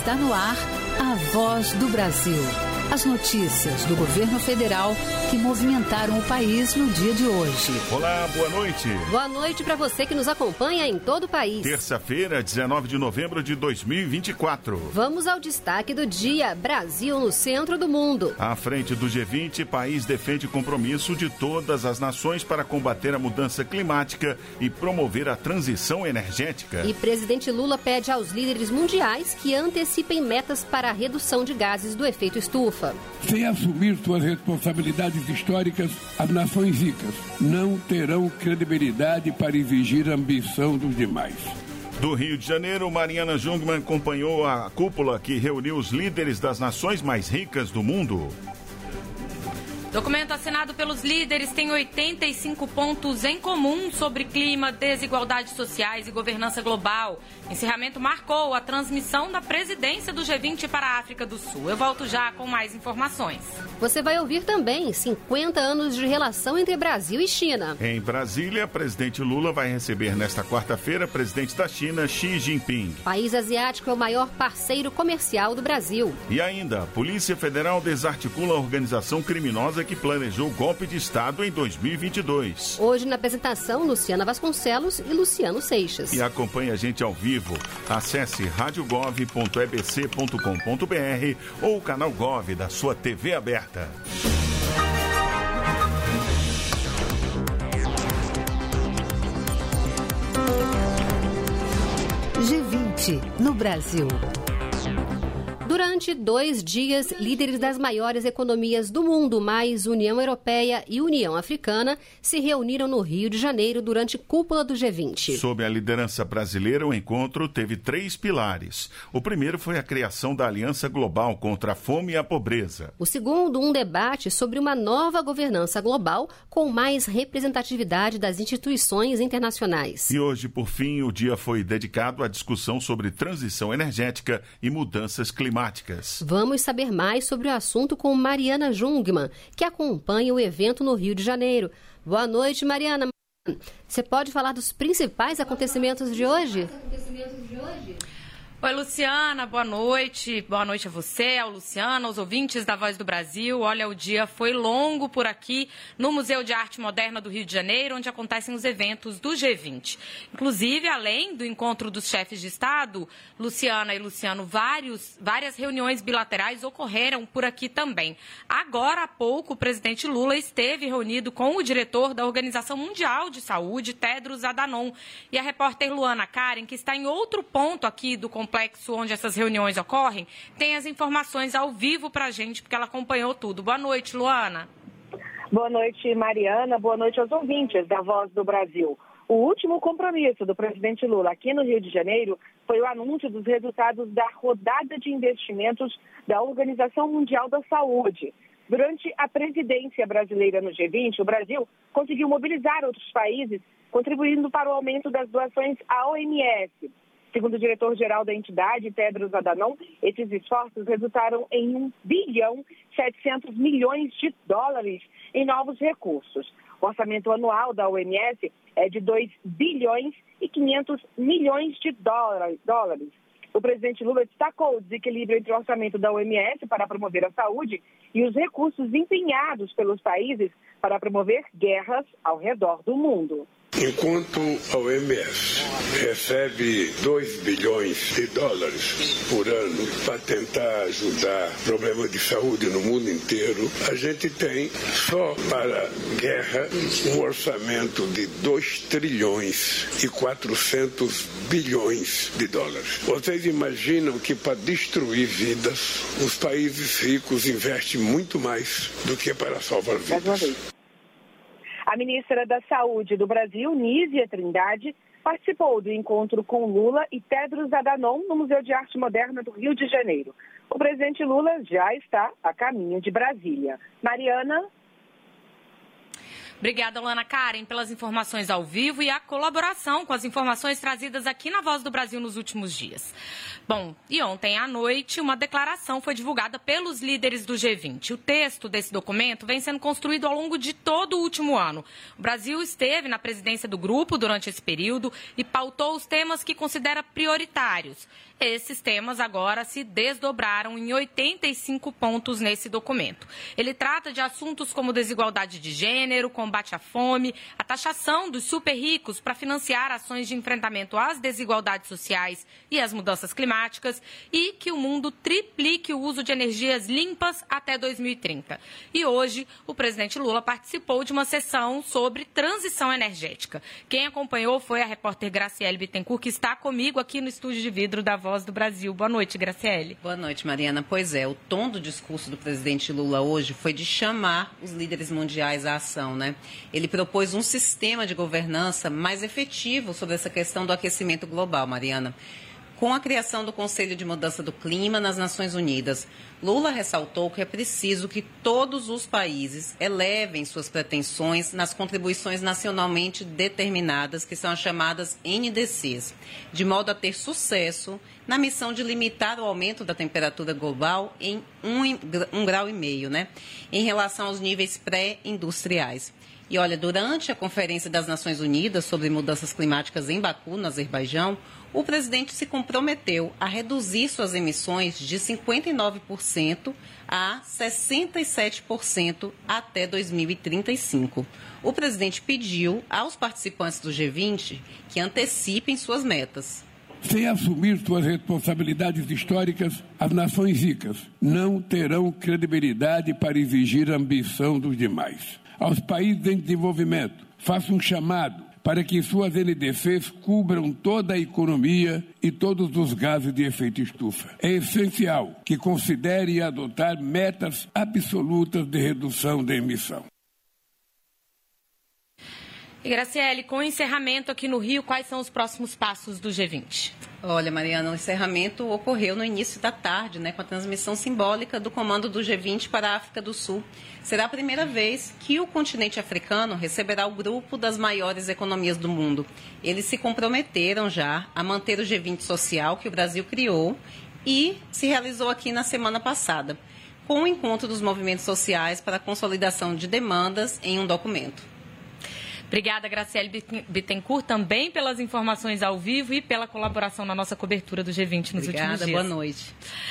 Está no ar a Voz do Brasil. As notícias do governo federal que movimentaram o país no dia de hoje. Olá, boa noite. Boa noite para você que nos acompanha em todo o país. Terça-feira, 19 de novembro de 2024. Vamos ao destaque do dia. Brasil no centro do mundo. À frente do G20, país defende compromisso de todas as nações para combater a mudança climática e promover a transição energética. E presidente Lula pede aos líderes mundiais que antecipem metas para a redução de gases do efeito estufa. Sem assumir suas responsabilidades históricas, as nações ricas não terão credibilidade para exigir a ambição dos demais. Do Rio de Janeiro, Mariana Jungmann acompanhou a cúpula que reuniu os líderes das nações mais ricas do mundo. Documento assinado pelos líderes tem 85 pontos em comum sobre clima, desigualdades sociais e governança global. Encerramento marcou a transmissão da presidência do G20 para a África do Sul. Eu volto já com mais informações. Você vai ouvir também 50 anos de relação entre Brasil e China. Em Brasília, presidente Lula vai receber nesta quarta-feira presidente da China, Xi Jinping. O país asiático é o maior parceiro comercial do Brasil. E ainda, a Polícia Federal desarticula a organização criminosa que planejou golpe de Estado em 2022. Hoje, na apresentação, Luciana Vasconcelos e Luciano Seixas. E acompanhe a gente ao vivo. Acesse radiogov.ebc.com.br ou o canal Gov da sua TV aberta. G20 no Brasil. Durante 2 dias, líderes das maiores economias do mundo, mais União Europeia e União Africana, se reuniram no Rio de Janeiro durante cúpula do G20. Sob a liderança brasileira, o encontro teve 3 pilares. O primeiro foi a criação da Aliança Global contra a Fome e a Pobreza. O segundo, um debate sobre uma nova governança global com mais representatividade das instituições internacionais. E hoje, por fim, o dia foi dedicado à discussão sobre transição energética e mudanças climáticas. Vamos saber mais sobre o assunto com Mariana Jungmann, que acompanha o evento no Rio de Janeiro. Boa noite, Mariana. Você pode falar dos principais acontecimentos de hoje? Oi, Luciana, boa noite. Boa noite a você, ao Luciano, aos ouvintes da Voz do Brasil. Olha, o dia foi longo por aqui no Museu de Arte Moderna do Rio de Janeiro, onde acontecem os eventos do G20. Inclusive, além do encontro dos chefes de Estado, Luciana e Luciano, várias reuniões bilaterais ocorreram por aqui também. Agora há pouco, o presidente Lula esteve reunido com o diretor da Organização Mundial de Saúde, Tedros Adhanom. E a repórter Luana Karen, que está em outro ponto aqui do complexo onde essas reuniões ocorrem, tem as informações ao vivo para a gente, porque ela acompanhou tudo. Boa noite, Luana. Boa noite, Mariana. Boa noite aos ouvintes da Voz do Brasil. O último compromisso do presidente Lula aqui no Rio de Janeiro foi o anúncio dos resultados da rodada de investimentos da Organização Mundial da Saúde. Durante a presidência brasileira no G20, o Brasil conseguiu mobilizar outros países, contribuindo para o aumento das doações à OMS. Segundo o diretor-geral da entidade, Tedros Adhanom, esses esforços resultaram em $1,7 bilhão em novos recursos. O orçamento anual da OMS é de $2,5 bilhões. O presidente Lula destacou o desequilíbrio entre o orçamento da OMS para promover a saúde e os recursos empenhados pelos países para promover guerras ao redor do mundo. Enquanto a OMS recebe $2 bilhões por ano para tentar ajudar problemas de saúde no mundo inteiro, a gente tem só para guerra um orçamento de $2,4 trilhões. Vocês imaginam que para destruir vidas, os países ricos investem muito mais do que para salvar vidas. A ministra da Saúde do Brasil, Nízia Trindade, participou do encontro com Lula e Tedros Adhanom no Museu de Arte Moderna do Rio de Janeiro. O presidente Lula já está a caminho de Brasília. Mariana? Obrigada, Luana Karen, pelas informações ao vivo e a colaboração com as informações trazidas aqui na Voz do Brasil nos últimos dias. Bom, e ontem à noite uma declaração foi divulgada pelos líderes do G20. O texto desse documento vem sendo construído ao longo de todo o último ano. O Brasil esteve na presidência do grupo durante esse período e pautou os temas que considera prioritários. Esses temas agora se desdobraram em 85 pontos nesse documento. Ele trata de assuntos como desigualdade de gênero, combate à fome, a taxação dos super ricos para financiar ações de enfrentamento às desigualdades sociais e às mudanças climáticas e que o mundo triplique o uso de energias limpas até 2030. E hoje o presidente Lula participou de uma sessão sobre transição energética. Quem acompanhou foi a repórter Graciele Bittencourt, que está comigo aqui no estúdio de vidro da Voz do Brasil. Boa noite, Graciele. Boa noite, Mariana. Pois é, o tom do discurso do presidente Lula hoje foi de chamar os líderes mundiais à ação, né? Ele propôs um sistema de governança mais efetivo sobre essa questão do aquecimento global, Mariana. Com a criação do Conselho de Mudança do Clima nas Nações Unidas, Lula ressaltou que é preciso que todos os países elevem suas pretensões nas contribuições nacionalmente determinadas, que são as chamadas NDCs, de modo a ter sucesso na missão de limitar o aumento da temperatura global em 1,5 grau, né, em relação aos níveis pré-industriais. E olha, durante a Conferência das Nações Unidas sobre Mudanças Climáticas em Baku, no Azerbaijão, o presidente se comprometeu a reduzir suas emissões de 59% a 67% até 2035. O presidente pediu aos participantes do G20 que antecipem suas metas. Sem assumir suas responsabilidades históricas, as nações ricas não terão credibilidade para exigir a ambição dos demais. Aos países em desenvolvimento, faço um chamado para que suas NDCs cubram toda a economia e todos os gases de efeito estufa. É essencial que considere adotar metas absolutas de redução da emissão. E Graciele, com o encerramento aqui no Rio, quais são os próximos passos do G20? Olha, Mariana, o encerramento ocorreu no início da tarde, né, com a transmissão simbólica do comando do G20 para a África do Sul. Será a primeira vez que o continente africano receberá o grupo das maiores economias do mundo. Eles se comprometeram já a manter o G20 social que o Brasil criou e se realizou aqui na semana passada, com o encontro dos movimentos sociais para a consolidação de demandas em um documento. Obrigada, Graciele Bittencourt, também pelas informações ao vivo e pela colaboração na nossa cobertura do G20 nos últimos dias. Boa noite.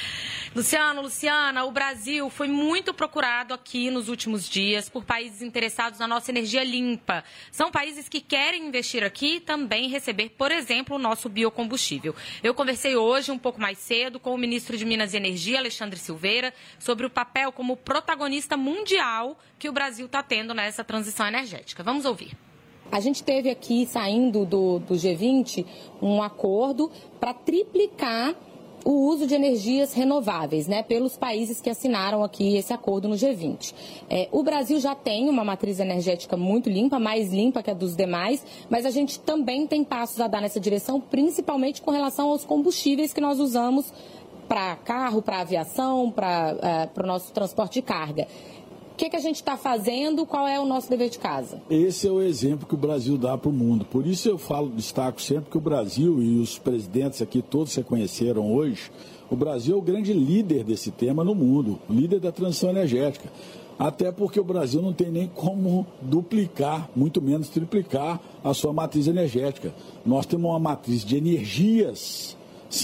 Luciana, o Brasil foi muito procurado aqui nos últimos dias por países interessados na nossa energia limpa. São países que querem investir aqui e também receber, por exemplo, o nosso biocombustível. Eu conversei hoje, um pouco mais cedo, com o ministro de Minas e Energia, Alexandre Silveira, sobre o papel como protagonista mundial que o Brasil está tendo nessa transição energética. Vamos ouvir. A gente teve aqui, saindo do G20, um acordo para triplicar o uso de energias renováveis, né, pelos países que assinaram aqui esse acordo no G20. O Brasil já tem uma matriz energética muito limpa, mais limpa que a dos demais, mas a gente também tem passos a dar nessa direção, principalmente com relação aos combustíveis que nós usamos para carro, para aviação, para o nosso transporte de carga. O que a gente está fazendo? Qual é o nosso dever de casa? Esse é o exemplo que o Brasil dá para o mundo. Por isso eu destaco sempre que o Brasil, e os presidentes aqui todos se conheceram hoje, o Brasil é o grande líder desse tema no mundo, o líder da transição energética. Até porque o Brasil não tem nem como duplicar, muito menos triplicar a sua matriz energética. Nós temos uma matriz de energias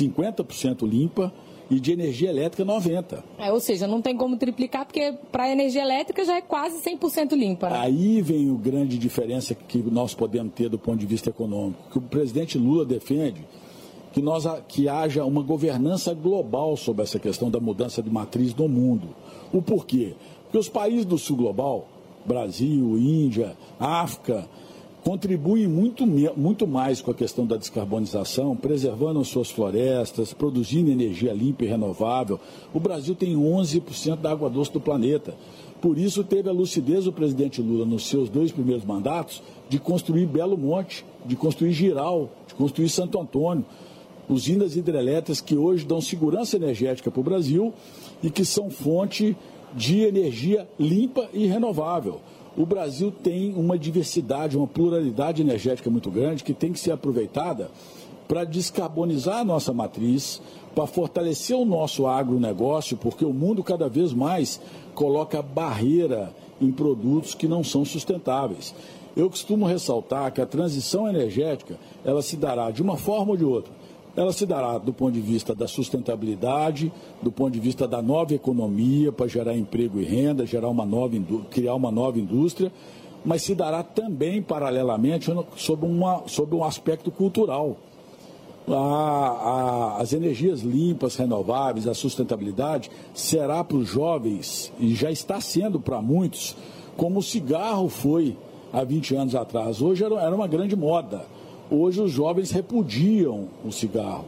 50% limpa, e de energia elétrica 90%. Ou seja, não tem como triplicar, porque para a energia elétrica já é quase 100% limpa. Né? Aí vem a grande diferença que nós podemos ter do ponto de vista econômico, que o presidente Lula defende, que haja uma governança global sobre essa questão da mudança de matriz no mundo. O porquê? Porque os países do sul global, Brasil, Índia, África, contribuem muito mais com a questão da descarbonização, preservando suas florestas, produzindo energia limpa e renovável. O Brasil tem 11% da água doce do planeta. Por isso teve a lucidez o presidente Lula, nos seus 2 primeiros mandatos, de construir Belo Monte, de construir Giral, de construir Santo Antônio. Usinas hidrelétricas que hoje dão segurança energética para o Brasil e que são fonte de energia limpa e renovável. o Brasil tem uma diversidade, uma pluralidade energética muito grande que tem que ser aproveitada para descarbonizar a nossa matriz, para fortalecer o nosso agronegócio, porque o mundo cada vez mais coloca barreira em produtos que não são sustentáveis. Eu costumo ressaltar que a transição energética, ela se dará de uma forma ou de outra. Ela se dará do ponto de vista da sustentabilidade, do ponto de vista da nova economia, para gerar emprego e renda, criar uma nova indústria, mas se dará também, paralelamente, sob um aspecto cultural. As energias limpas, renováveis, a sustentabilidade será para os jovens, e já está sendo para muitos, como o cigarro foi há 20 anos atrás. Hoje era uma grande moda. Hoje os jovens repudiam o cigarro.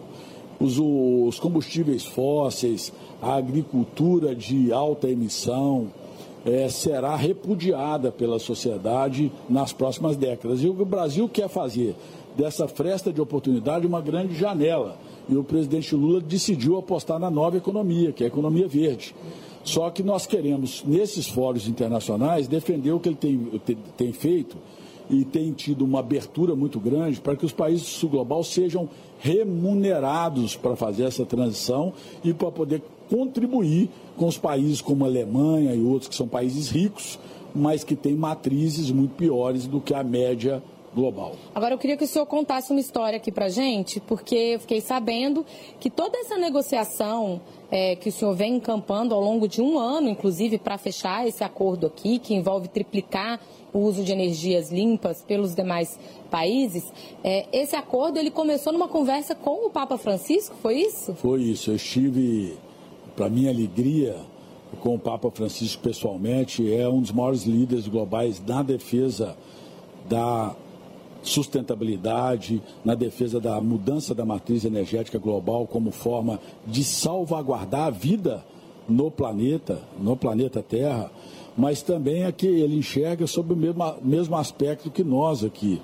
Os combustíveis fósseis, a agricultura de alta emissão será repudiada pela sociedade nas próximas décadas. E o Brasil quer fazer dessa fresta de oportunidade uma grande janela. E o presidente Lula decidiu apostar na nova economia, que é a economia verde. Só que nós queremos, nesses fóruns internacionais, defender o que ele tem feito e tem tido uma abertura muito grande para que os países do sul global sejam remunerados para fazer essa transição e para poder contribuir com os países como a Alemanha e outros que são países ricos, mas que têm matrizes muito piores do que a média global. Agora, eu queria que o senhor contasse uma história aqui para a gente, porque eu fiquei sabendo que toda essa negociação que o senhor vem encampando ao longo de um ano, inclusive, para fechar esse acordo aqui, que envolve triplicar o uso de energias limpas pelos demais países, esse acordo ele começou numa conversa com o Papa Francisco, foi isso? Foi isso. Eu estive, para minha alegria, com o Papa Francisco pessoalmente, é um dos maiores líderes globais na defesa da sustentabilidade, na defesa da mudança da matriz energética global como forma de salvaguardar a vida no planeta Terra, mas também é que ele enxerga sob o mesmo aspecto que nós aqui.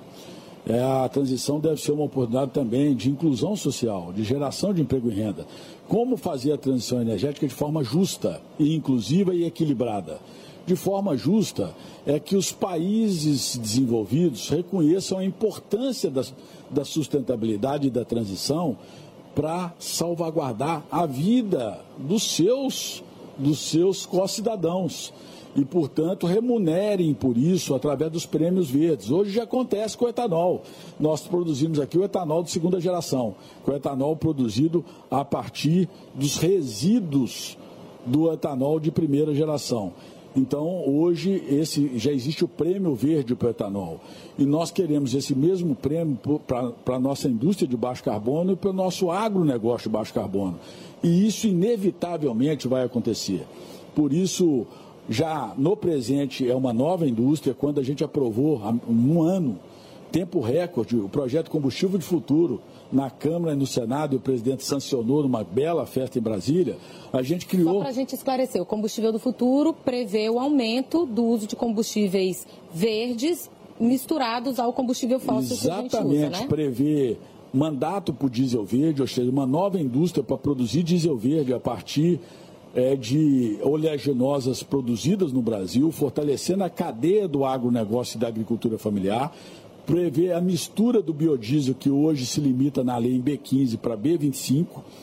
A transição deve ser uma oportunidade também de inclusão social, de geração de emprego e renda. Como fazer a transição energética de forma justa, e inclusiva e equilibrada? De forma justa é que os países desenvolvidos reconheçam a importância da sustentabilidade e da transição para salvaguardar a vida dos seus co-cidadãos e, portanto, remunerem por isso através dos prêmios verdes. Hoje já acontece com o etanol. Nós produzimos aqui o etanol de segunda geração, com o etanol produzido a partir dos resíduos do etanol de primeira geração. Então, hoje, já existe o prêmio verde para o etanol. E nós queremos esse mesmo prêmio para a nossa indústria de baixo carbono e para o nosso agronegócio de baixo carbono. E isso, inevitavelmente, vai acontecer. Por isso, já no presente, é uma nova indústria. Quando a gente aprovou, há um ano, tempo recorde, o projeto Combustível de Futuro, na Câmara e no Senado, e o presidente sancionou numa bela festa em Brasília, a gente criou... Só para a gente esclarecer, o Combustível do Futuro prevê o aumento do uso de combustíveis verdes misturados ao combustível fóssil que a gente usa, Exatamente, né? Prevê mandato para o diesel verde, ou seja, uma nova indústria para produzir diesel verde a partir de oleaginosas produzidas no Brasil, fortalecendo a cadeia do agronegócio e da agricultura familiar, prevê a mistura do biodiesel, que hoje se limita na lei em B15 para B25.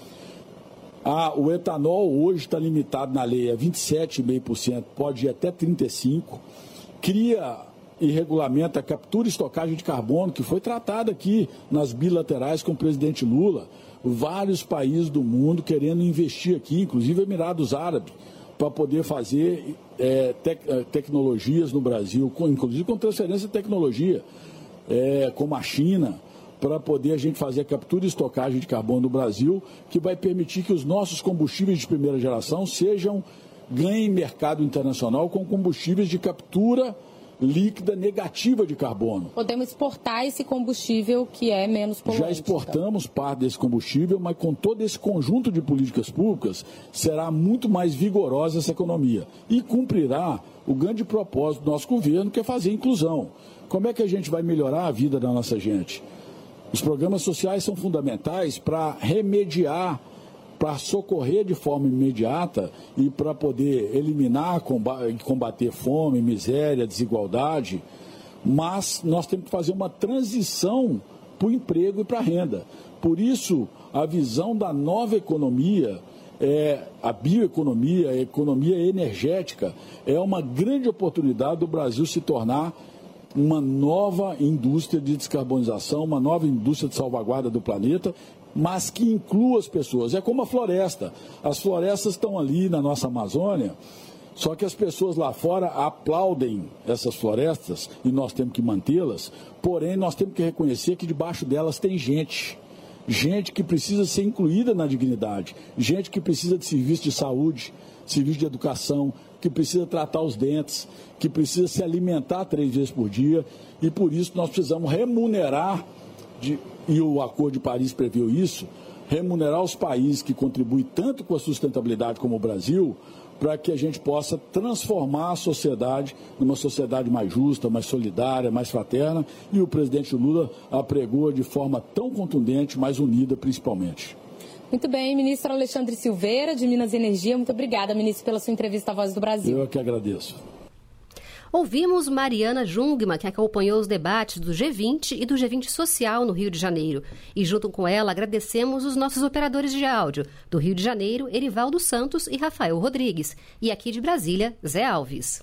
O etanol hoje está limitado na lei a 27,5%, pode ir até 35%. Cria e regulamenta a captura e estocagem de carbono, que foi tratada aqui nas bilaterais com o presidente Lula. Vários países do mundo querendo investir aqui, inclusive Emirados Árabes, para poder fazer tecnologias no Brasil, inclusive com transferência de tecnologia, como a China, para poder a gente fazer a captura e estocagem de carbono no Brasil, que vai permitir que os nossos combustíveis de primeira geração ganhem mercado internacional com combustíveis de captura líquida negativa de carbono. Podemos exportar esse combustível que é menos poluente. Já exportamos parte desse combustível, mas com todo esse conjunto de políticas públicas, será muito mais vigorosa essa economia e cumprirá o grande propósito do nosso governo, que é fazer inclusão. Como é que a gente vai melhorar a vida da nossa gente? Os programas sociais são fundamentais para remediar para socorrer de forma imediata e para poder eliminar e combater fome, miséria, desigualdade, mas nós temos que fazer uma transição para o emprego e para a renda. Por isso, a visão da nova economia, a bioeconomia, a economia energética, é uma grande oportunidade do Brasil se tornar uma nova indústria de descarbonização, uma nova indústria de salvaguarda do planeta, mas que inclua as pessoas. É como a floresta. As florestas estão ali na nossa Amazônia, só que as pessoas lá fora aplaudem essas florestas e nós temos que mantê-las, porém nós temos que reconhecer que debaixo delas tem gente que precisa ser incluída na dignidade, gente que precisa de serviço de saúde, serviço de educação, que precisa tratar os dentes, que precisa se alimentar 3 vezes por dia, e por isso nós precisamos remunerar, e o Acordo de Paris previu isso, remunerar os países que contribuem tanto com a sustentabilidade como o Brasil, para que a gente possa transformar a sociedade numa sociedade mais justa, mais solidária, mais fraterna, e o presidente Lula apregou de forma tão contundente, mais unida principalmente. Muito bem, ministro Alexandre Silveira, de Minas e Energia. Muito obrigada, ministro, pela sua entrevista à Voz do Brasil. Eu que agradeço. Ouvimos Mariana Jungmann, que acompanhou os debates do G20 e do G20 Social no Rio de Janeiro. E junto com ela, agradecemos os nossos operadores de áudio. Do Rio de Janeiro, Erivaldo Santos e Rafael Rodrigues. E aqui de Brasília, Zé Alves.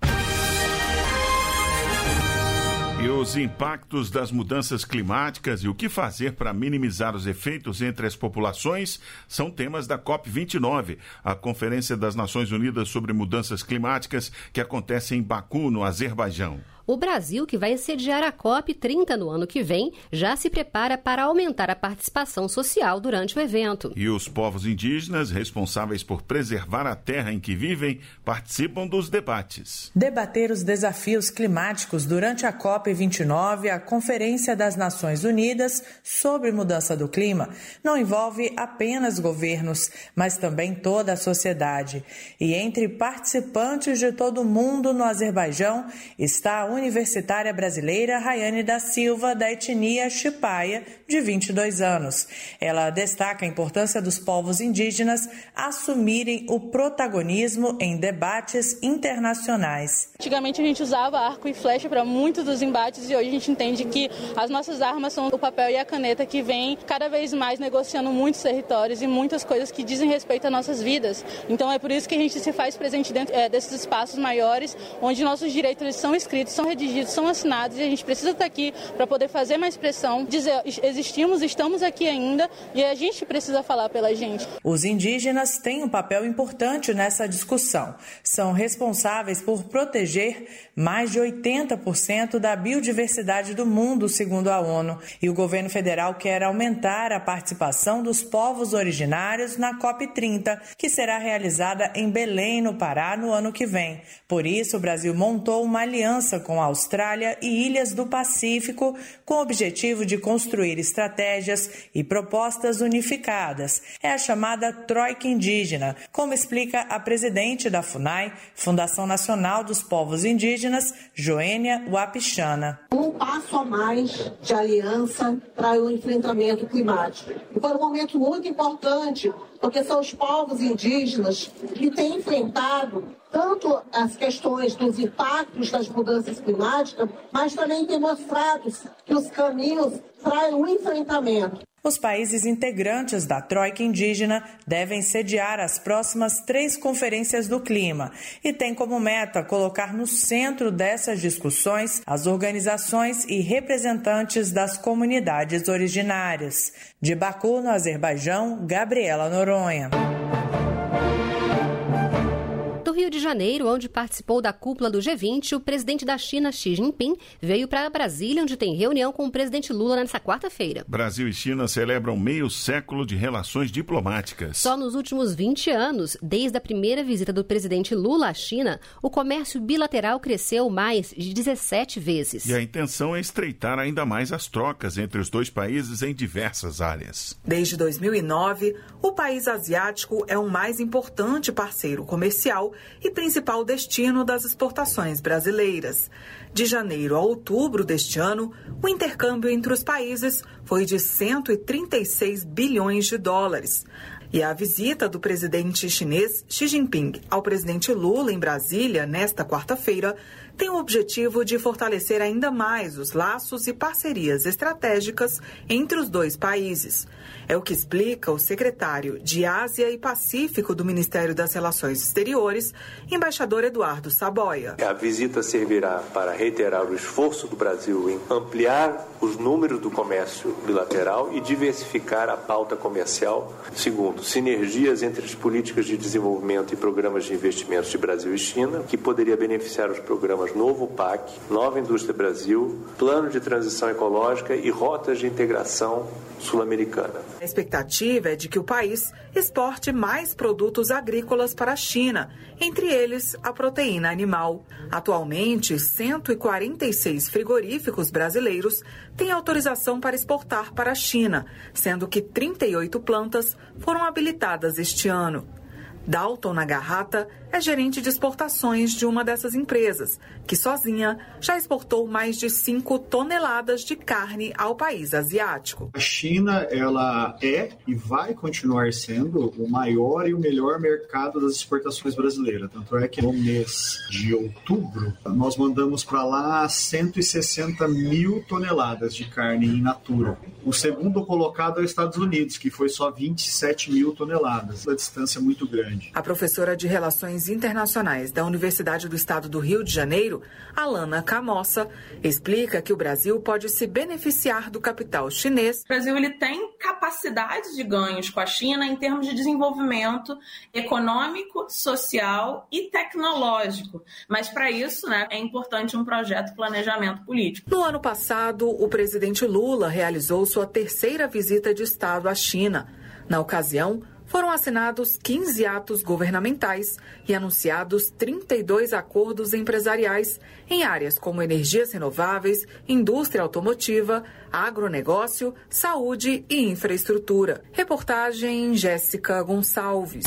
E os impactos das mudanças climáticas e o que fazer para minimizar os efeitos entre as populações são temas da COP29, a Conferência das Nações Unidas sobre Mudanças Climáticas, que acontece em Baku, no Azerbaijão. O Brasil, que vai sediar a COP30 no ano que vem, já se prepara para aumentar a participação social durante o evento. E os povos indígenas, responsáveis por preservar a terra em que vivem, participam dos debates. Debater os desafios climáticos durante a COP29, a Conferência das Nações Unidas sobre Mudança do Clima, não envolve apenas governos, mas também toda a sociedade. E entre participantes de todo o mundo no Azerbaijão está a universitária brasileira Rayane da Silva, da etnia Xipaia, de 22 anos. Ela destaca a importância dos povos indígenas assumirem o protagonismo em debates internacionais. Antigamente a gente usava arco e flecha para muitos dos embates e hoje a gente entende que as nossas armas são o papel e a caneta que vem cada vez mais negociando muitos territórios e muitas coisas que dizem respeito às nossas vidas. Então é por isso que a gente se faz presente dentro desses espaços maiores, onde nossos direitos eles são escritos, são redigidos, são assinados e a gente precisa estar aqui para poder fazer mais pressão, dizer existimos, estamos aqui ainda e a gente precisa falar pela gente. Os indígenas têm um papel importante nessa discussão. São responsáveis por proteger mais de 80% da biodiversidade do mundo, segundo a ONU. E o governo federal quer aumentar a participação dos povos originários na COP30, que será realizada em Belém, no Pará, no ano que vem. Por isso, o Brasil montou uma aliança com a Austrália e ilhas do Pacífico, com o objetivo de construir estratégias e propostas unificadas. É a chamada Troika Indígena, como explica a presidente da FUNAI, Fundação Nacional dos Povos Indígenas, Joênia Wapichana. Um passo a mais de aliança para o enfrentamento climático. E foi um momento muito importante, porque são os povos indígenas que têm enfrentado tanto as questões dos impactos das mudanças climáticas, mas também têm mostrado que os caminhos para o enfrentamento. Os países integrantes da Troika Indígena devem sediar as próximas 3 conferências do clima e tem como meta colocar no centro dessas discussões as organizações e representantes das comunidades originárias. De Baku, no Azerbaijão, Gabriela Noronha. Do Rio de Janeiro, onde participou da cúpula do G20, o presidente da China, Xi Jinping, veio para Brasília, onde tem reunião com o presidente Lula nesta quarta-feira. Brasil e China celebram meio século de relações diplomáticas. Só nos últimos 20 anos, desde a primeira visita do presidente Lula à China, o comércio bilateral cresceu mais de 17 vezes. E a intenção é estreitar ainda mais as trocas entre os dois países em diversas áreas. Desde 2009, o país asiático é o mais importante parceiro comercial e principal destino das exportações brasileiras. De janeiro a outubro deste ano, o intercâmbio entre os países foi de 136 bilhões de dólares. E a visita do presidente chinês Xi Jinping ao presidente Lula em Brasília, nesta quarta-feira, tem o objetivo de fortalecer ainda mais os laços e parcerias estratégicas entre os dois países. É o que explica o secretário de Ásia e Pacífico do Ministério das Relações Exteriores, embaixador Eduardo Saboia. A visita servirá para reiterar o esforço do Brasil em ampliar os números do comércio bilateral e diversificar a pauta comercial. Segundo, sinergias entre as políticas de desenvolvimento e programas de investimentos de Brasil e China, que poderia beneficiar os programas Novo PAC, Nova Indústria Brasil, Plano de Transição Ecológica e Rotas de Integração Sul-Americana. A expectativa é de que o país exporte mais produtos agrícolas para a China, entre eles a proteína animal. Atualmente, 146 frigoríficos brasileiros têm autorização para exportar para a China, sendo que 38 plantas foram habilitadas este ano. Dalton Nagarrata é gerente de exportações de uma dessas empresas, que sozinha já exportou mais de 5 toneladas de carne ao país asiático. A China, ela é e vai continuar sendo o maior e o melhor mercado das exportações brasileiras. Tanto é que no mês de outubro, nós mandamos para lá 160 mil toneladas de carne in natura. O segundo colocado é os Estados Unidos, que foi só 27 mil toneladas. A distância é muito grande. A professora de Relações Internacionais da Universidade do Estado do Rio de Janeiro, Alana Camossa, explica que o Brasil pode se beneficiar do capital chinês. O Brasil ele tem capacidade de ganhos com a China em termos de desenvolvimento econômico, social e tecnológico. Mas para isso, é importante um projeto de planejamento político. No ano passado, o presidente Lula realizou sua terceira visita de Estado à China. Na ocasião, foram assinados 15 atos governamentais e anunciados 32 acordos empresariais em áreas como energias renováveis, indústria automotiva, agronegócio, saúde e infraestrutura. Reportagem Jéssica Gonçalves.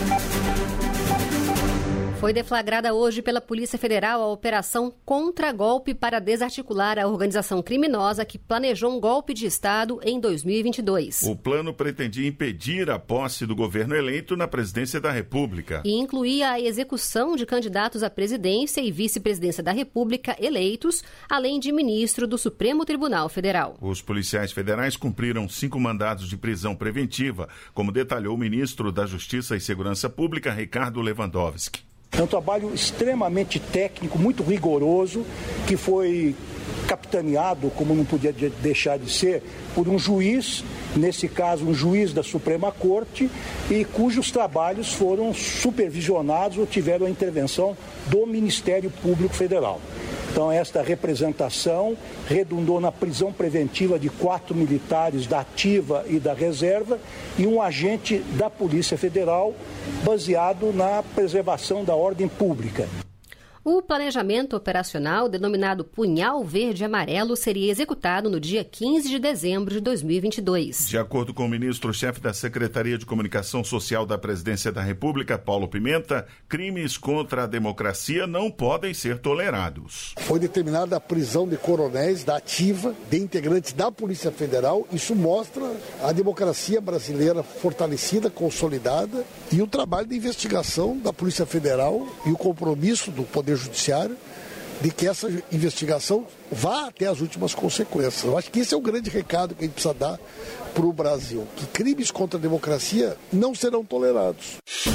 Foi deflagrada hoje pela Polícia Federal a Operação Contra-Golpe para desarticular a organização criminosa que planejou um golpe de Estado em 2022. O plano pretendia impedir a posse do governo eleito na presidência da República. E incluía a execução de candidatos à presidência e vice-presidência da República eleitos, além de ministro do Supremo Tribunal Federal. Os policiais federais cumpriram 5 mandados de prisão preventiva, como detalhou o ministro da Justiça e Segurança Pública, Ricardo Lewandowski. É um trabalho extremamente técnico, muito rigoroso, que foi capitaneado, como não podia deixar de ser, por um juiz, nesse caso um juiz da Suprema Corte, e cujos trabalhos foram supervisionados ou tiveram a intervenção do Ministério Público Federal. Então, esta representação redundou na prisão preventiva de 4 militares da ativa e da reserva e um agente da Polícia Federal, baseado na preservação da ordem pública. O planejamento operacional, denominado Punhal Verde e Amarelo, seria executado no dia 15 de dezembro de 2022. De acordo com o ministro-chefe da Secretaria de Comunicação Social da Presidência da República, Paulo Pimenta, crimes contra a democracia não podem ser tolerados. Foi determinada a prisão de coronéis da ativa, de integrantes da Polícia Federal. Isso mostra a democracia brasileira fortalecida, consolidada, e o trabalho de investigação da Polícia Federal e o compromisso do Poder Judiciário de que essa investigação vá até as últimas consequências. Eu acho que esse é o grande recado que a gente precisa dar para o Brasil, que crimes contra a democracia não serão tolerados.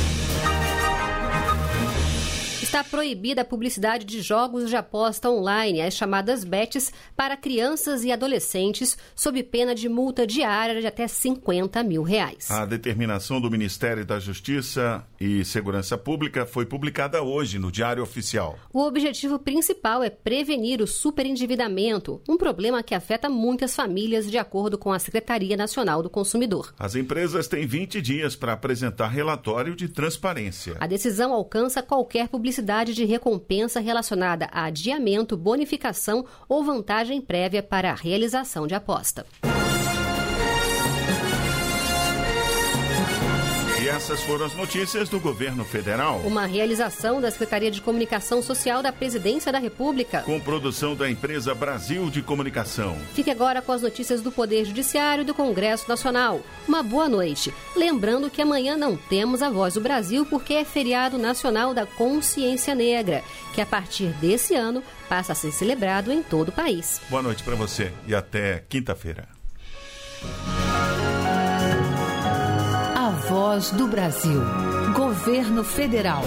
Está proibida a publicidade de jogos de aposta online, as chamadas bets, para crianças e adolescentes, sob pena de multa diária de até R$50 mil. A determinação do Ministério da Justiça e Segurança Pública foi publicada hoje no Diário Oficial. O objetivo principal é prevenir o superendividamento, um problema que afeta muitas famílias, de acordo com a Secretaria Nacional do Consumidor. As empresas têm 20 dias para apresentar relatório de transparência. A decisão alcança qualquer publicidade de recompensa relacionada a adiamento, bonificação ou vantagem prévia para a realização de aposta. E essas foram as notícias do governo federal. Uma realização da Secretaria de Comunicação Social da Presidência da República. Com produção da empresa Brasil de Comunicação. Fique agora com as notícias do Poder Judiciário e do Congresso Nacional. Uma boa noite. Lembrando que amanhã não temos a Voz do Brasil porque é feriado nacional da Consciência Negra, que a partir desse ano passa a ser celebrado em todo o país. Boa noite para você e até quinta-feira. A Voz do Brasil. Governo Federal.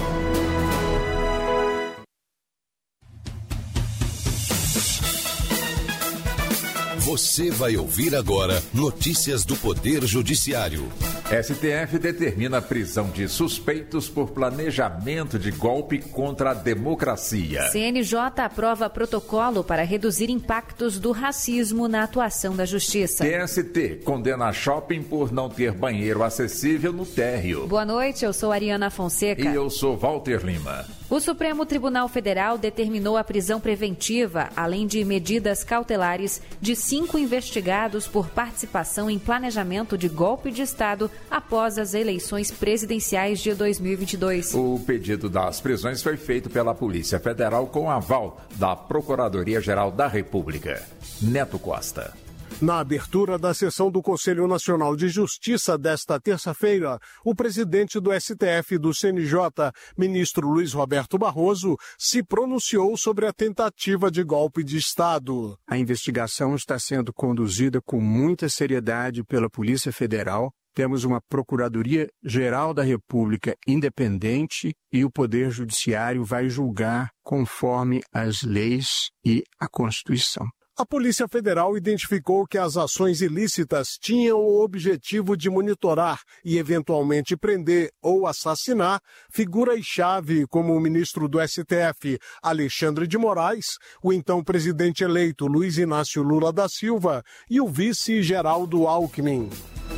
Você vai ouvir agora notícias do Poder Judiciário. STF determina a prisão de suspeitos por planejamento de golpe contra a democracia. CNJ aprova protocolo para reduzir impactos do racismo na atuação da Justiça. TST condena shopping por não ter banheiro acessível no térreo. Boa noite, eu sou Ariana Fonseca. E eu sou Walter Lima. O Supremo Tribunal Federal determinou a prisão preventiva, além de medidas cautelares, de 5 investigados por participação em planejamento de golpe de Estado após as eleições presidenciais de 2022. O pedido das prisões foi feito pela Polícia Federal com aval da Procuradoria-Geral da República. Neto Costa. Na abertura da sessão do Conselho Nacional de Justiça desta terça-feira, o presidente do STF e do CNJ, ministro Luiz Roberto Barroso, se pronunciou sobre a tentativa de golpe de Estado. A investigação está sendo conduzida com muita seriedade pela Polícia Federal. Temos uma Procuradoria-Geral da República independente e o Poder Judiciário vai julgar conforme as leis e a Constituição. A Polícia Federal identificou que as ações ilícitas tinham o objetivo de monitorar e eventualmente prender ou assassinar figuras-chave como o ministro do STF, Alexandre de Moraes, o então presidente eleito Luiz Inácio Lula da Silva e o vice Geraldo Alckmin.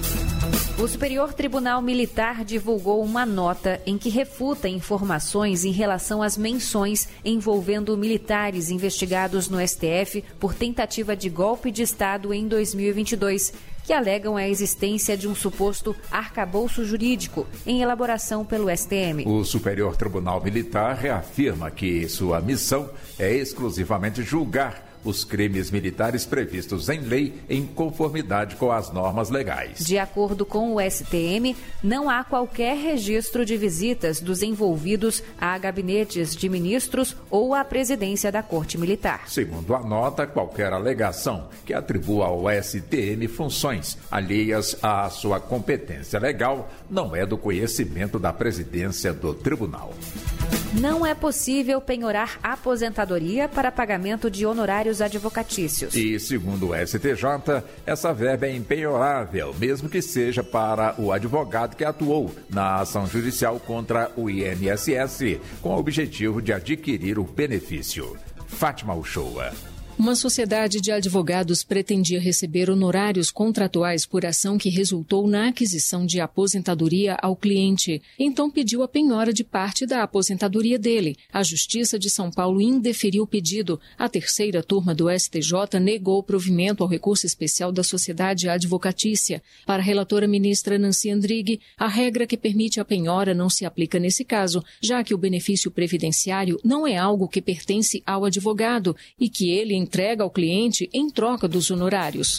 O Superior Tribunal Militar divulgou uma nota em que refuta informações em relação às menções envolvendo militares investigados no STF por tentativa de golpe de Estado em 2022, que alegam a existência de um suposto arcabouço jurídico em elaboração pelo STM. O Superior Tribunal Militar reafirma que sua missão é exclusivamente julgar os crimes militares previstos em lei em conformidade com as normas legais. De acordo com o STM, não há qualquer registro de visitas dos envolvidos a gabinetes de ministros ou à presidência da Corte Militar. Segundo a nota, qualquer alegação que atribua ao STM funções alheias à sua competência legal não é do conhecimento da presidência do tribunal. Não é possível penhorar aposentadoria para pagamento de honorários advocatícios. E, segundo o STJ, essa verba é impenhorável, mesmo que seja para o advogado que atuou na ação judicial contra o INSS, com o objetivo de adquirir o benefício. Fátima Uchoa. Uma sociedade de advogados pretendia receber honorários contratuais por ação que resultou na aquisição de aposentadoria ao cliente. Então pediu a penhora de parte da aposentadoria dele. A Justiça de São Paulo indeferiu o pedido. A terceira turma do STJ negou o provimento ao recurso especial da sociedade advocatícia. Para a relatora ministra Nancy Andrighi, a regra que permite a penhora não se aplica nesse caso, já que o benefício previdenciário não é algo que pertence ao advogado e que ele entrega ao cliente em troca dos honorários.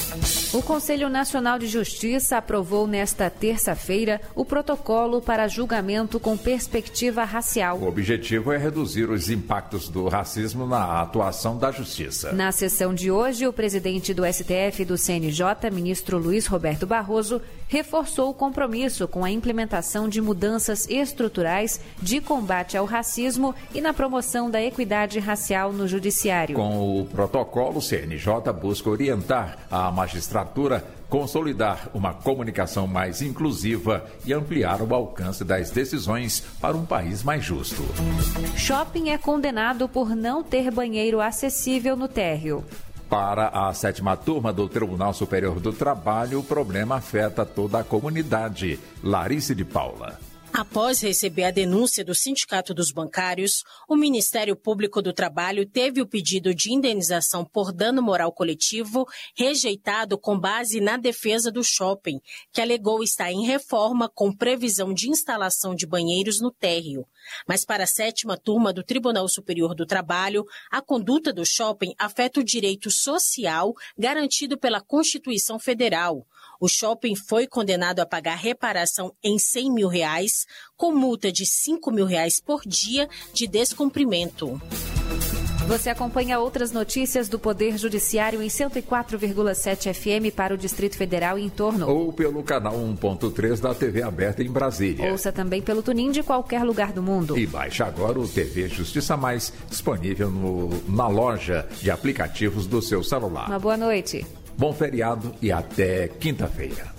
O Conselho Nacional de Justiça aprovou nesta terça-feira o protocolo para julgamento com perspectiva racial. O objetivo é reduzir os impactos do racismo na atuação da Justiça. Na sessão de hoje, o presidente do STF e do CNJ, ministro Luiz Roberto Barroso, reforçou o compromisso com a implementação de mudanças estruturais de combate ao racismo e na promoção da equidade racial no Judiciário. Com o protocolo, o CNJ busca orientar a magistratura, consolidar uma comunicação mais inclusiva e ampliar o alcance das decisões para um país mais justo. Shopping é condenado por não ter banheiro acessível no térreo. Para a 7ª turma do Tribunal Superior do Trabalho, o problema afeta toda a comunidade. Larice de Paula. Após receber a denúncia do Sindicato dos Bancários, o Ministério Público do Trabalho teve o pedido de indenização por dano moral coletivo rejeitado com base na defesa do shopping, que alegou estar em reforma com previsão de instalação de banheiros no térreo. Mas para a 7ª turma do Tribunal Superior do Trabalho, a conduta do shopping afeta o direito social garantido pela Constituição Federal. O shopping foi condenado a pagar reparação em R$100 mil, com multa de R$5 mil por dia de descumprimento. Você acompanha outras notícias do Poder Judiciário em 104,7 FM para o Distrito Federal e em torno. Ou pelo canal 1.3 da TV aberta em Brasília. Ouça também pelo TuneIn de qualquer lugar do mundo. E baixe agora o TV Justiça Mais, disponível na loja de aplicativos do seu celular. Uma boa noite. Bom feriado e até quinta-feira.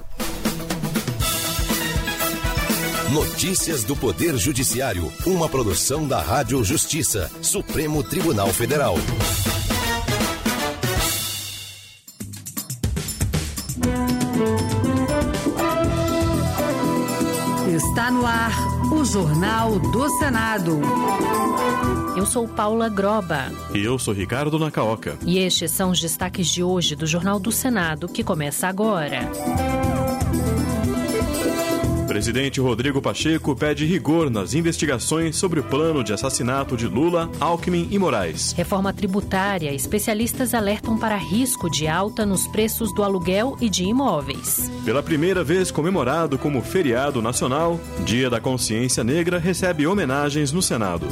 Notícias do Poder Judiciário, uma produção da Rádio Justiça, Supremo Tribunal Federal. Está no ar o Jornal do Senado. Eu sou Paula Groba. E eu sou Ricardo Nacaoca. E estes são os destaques de hoje do Jornal do Senado, que começa agora. Presidente Rodrigo Pacheco pede rigor nas investigações sobre o plano de assassinato de Lula, Alckmin e Moraes. Reforma tributária. Especialistas alertam para risco de alta nos preços do aluguel e de imóveis. Pela primeira vez comemorado como feriado nacional, Dia da Consciência Negra recebe homenagens no Senado.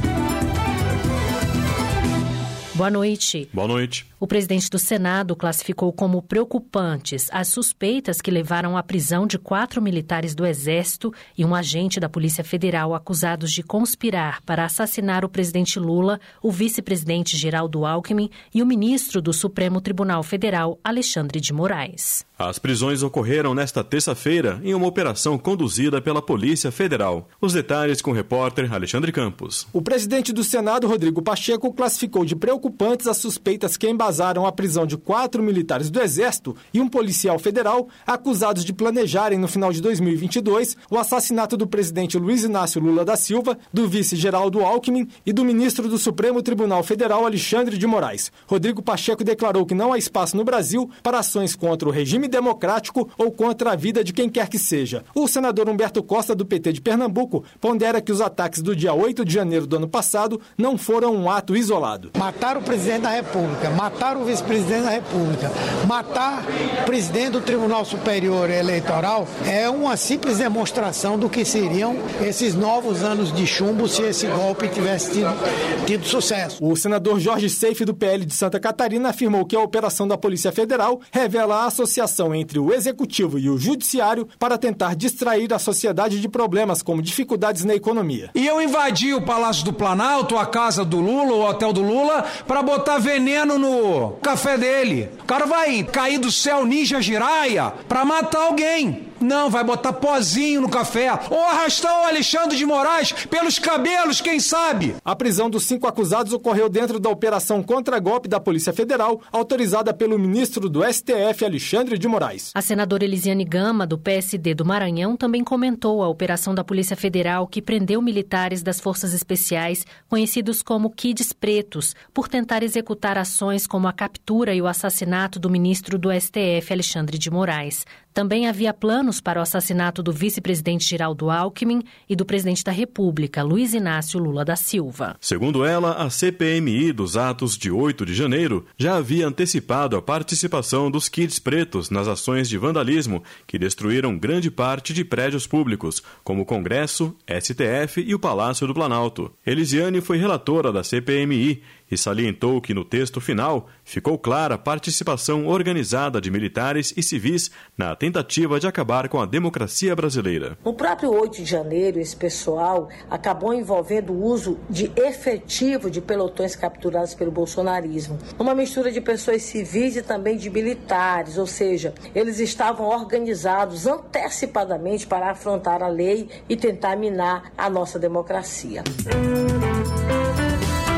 Boa noite. Boa noite. O presidente do Senado classificou como preocupantes as suspeitas que levaram à prisão de 4 militares do Exército e um agente da Polícia Federal acusados de conspirar para assassinar o presidente Lula, o vice-presidente Geraldo Alckmin e o ministro do Supremo Tribunal Federal, Alexandre de Moraes. As prisões ocorreram nesta terça-feira em uma operação conduzida pela Polícia Federal. Os detalhes com o repórter Alexandre Campos. O presidente do Senado, Rodrigo Pacheco, classificou de preocupantes as suspeitas que embasaram a prisão de 4 militares do Exército e um policial federal acusados de planejarem no final de 2022 o assassinato do presidente Luiz Inácio Lula da Silva, do vice Geraldo Alckmin e do ministro do Supremo Tribunal Federal, Alexandre de Moraes. Rodrigo Pacheco declarou que não há espaço no Brasil para ações contra o regime democrático ou contra a vida de quem quer que seja. O senador Humberto Costa, do PT de Pernambuco, pondera que os ataques do dia 8 de janeiro do ano passado não foram um ato isolado. Matar o presidente da República, matar o vice-presidente da República, matar o presidente do Tribunal Superior Eleitoral é uma simples demonstração do que seriam esses novos anos de chumbo se esse golpe tivesse tido sucesso. O senador Jorge Seife, do PL de Santa Catarina, afirmou que a operação da Polícia Federal revela a associação entre o Executivo e o Judiciário para tentar distrair a sociedade de problemas como dificuldades na economia. E eu invadi o Palácio do Planalto, a casa do Lula, o hotel do Lula, para botar veneno no café dele. O cara vai cair do céu ninja giraia para matar alguém. Não, vai botar pozinho no café. Ou arrastar o Alexandre de Moraes pelos cabelos, quem sabe? A prisão dos 5 acusados ocorreu dentro da operação contra-golpe da Polícia Federal, autorizada pelo ministro do STF, Alexandre de Moraes. A senadora Elisiane Gama, do PSD do Maranhão, também comentou a operação da Polícia Federal que prendeu militares das Forças Especiais, conhecidos como Kids Pretos, por tentar executar ações como a captura e o assassinato do ministro do STF, Alexandre de Moraes. Também havia planos para o assassinato do vice-presidente Geraldo Alckmin e do presidente da República, Luiz Inácio Lula da Silva. Segundo ela, a CPMI dos atos de 8 de janeiro já havia antecipado a participação dos Kids Pretos nas ações de vandalismo que destruíram grande parte de prédios públicos, como o Congresso, STF e o Palácio do Planalto. Elisiane foi relatora da CPMI e salientou que no texto final ficou clara a participação organizada de militares e civis na tentativa de acabar com a democracia brasileira. No próprio 8 de janeiro, esse pessoal acabou envolvendo o uso de efetivo de pelotões capturados pelo bolsonarismo. Uma mistura de pessoas civis e também de militares, ou seja, eles estavam organizados antecipadamente para afrontar a lei e tentar minar a nossa democracia. A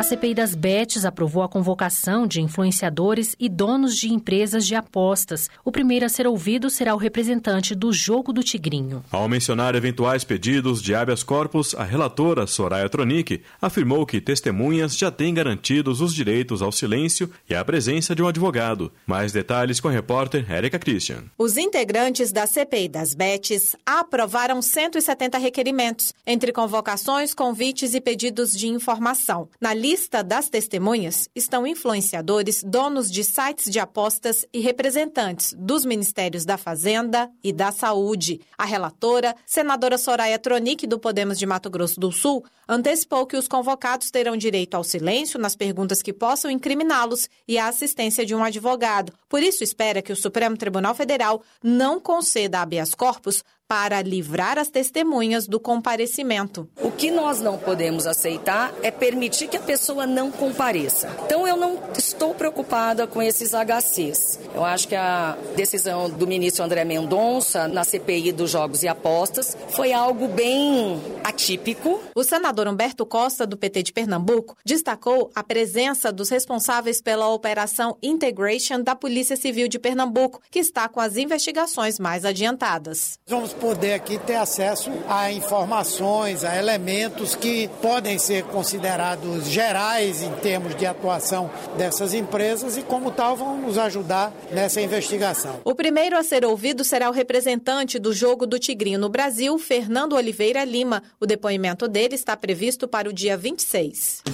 A CPI das Bets aprovou a convocação de influenciadores e donos de empresas de apostas. O primeiro a ser ouvido será o representante do Jogo do Tigrinho. Ao mencionar eventuais pedidos de habeas corpus, a relatora Soraya Tronic afirmou que testemunhas já têm garantidos os direitos ao silêncio e à presença de um advogado. Mais detalhes com a repórter Érica Christian. Os integrantes da CPI das Bets aprovaram 170 requerimentos, entre convocações, convites e pedidos de informação. Na lista das testemunhas estão influenciadores, donos de sites de apostas e representantes dos Ministérios da Fazenda e da Saúde. A relatora, senadora Soraya Tronic, do Podemos de Mato Grosso do Sul, antecipou que os convocados terão direito ao silêncio nas perguntas que possam incriminá-los e à assistência de um advogado. Por isso, espera que o Supremo Tribunal Federal não conceda habeas corpus para livrar as testemunhas do comparecimento. O que nós não podemos aceitar é permitir que a pessoa não compareça. Então, eu não estou preocupada com esses HCs. Eu acho que a decisão do ministro André Mendonça na CPI dos Jogos e Apostas foi algo bem atípico. O senador Humberto Costa, do PT de Pernambuco, destacou a presença dos responsáveis pela Operação Integration da Polícia Civil de Pernambuco, que está com as investigações mais adiantadas. Vamos poder aqui ter acesso a informações, a elementos que podem ser considerados gerais em termos de atuação dessas empresas e, como tal, vão nos ajudar nessa investigação. O primeiro a ser ouvido será o representante do Jogo do Tigrinho no Brasil, Fernando Oliveira Lima. O depoimento dele está previsto para o dia 26.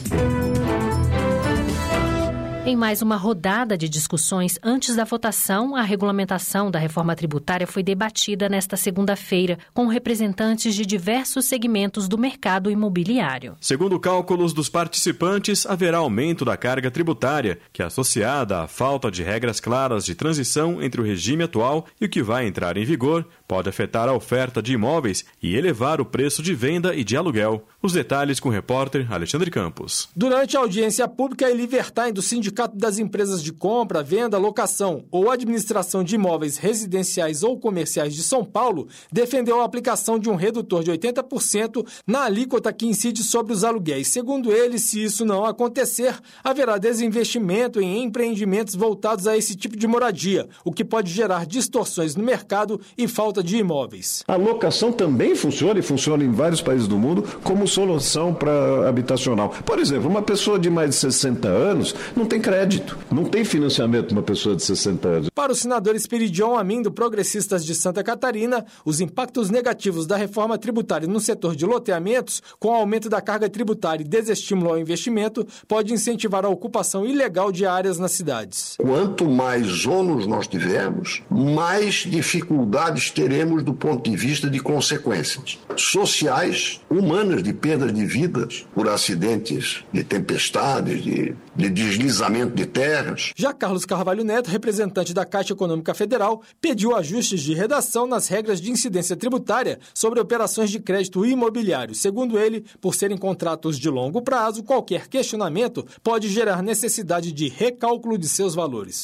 Em mais uma rodada de discussões antes da votação, a regulamentação da reforma tributária foi debatida nesta segunda-feira, com representantes de diversos segmentos do mercado imobiliário. Segundo cálculos dos participantes, haverá aumento da carga tributária, que, associada à falta de regras claras de transição entre o regime atual e o que vai entrar em vigor, pode afetar a oferta de imóveis e elevar o preço de venda e de aluguel. Os detalhes com o repórter Alexandre Campos. Durante a audiência pública, a Eli Vertain, do Sindicato das Empresas de Compra, Venda, Locação ou Administração de Imóveis Residenciais ou Comerciais de São Paulo, defendeu a aplicação de um redutor de 80% na alíquota que incide sobre os aluguéis. Segundo ele, se isso não acontecer, haverá desinvestimento em empreendimentos voltados a esse tipo de moradia, o que pode gerar distorções no mercado e falta de imóveis. A locação também funciona e funciona em vários países do mundo como solução para habitacional. Por exemplo, uma pessoa de mais de 60 anos não tem crédito, não tem financiamento para uma pessoa de 60 anos. Para o senador Esperidion Amin, do Progressistas de Santa Catarina, os impactos negativos da reforma tributária no setor de loteamentos, com o aumento da carga tributária e desestímulo ao investimento, pode incentivar a ocupação ilegal de áreas nas cidades. Quanto mais ônus nós tivermos, mais dificuldades teremos do ponto de vista de consequências sociais, humanas, de perda de vidas por acidentes, de tempestades, de deslizamento de terras. Já Carlos Carvalho Neto, representante da Caixa Econômica Federal, pediu ajustes de redação nas regras de incidência tributária sobre operações de crédito imobiliário. Segundo ele, por serem contratos de longo prazo, qualquer questionamento pode gerar necessidade de recálculo de seus valores.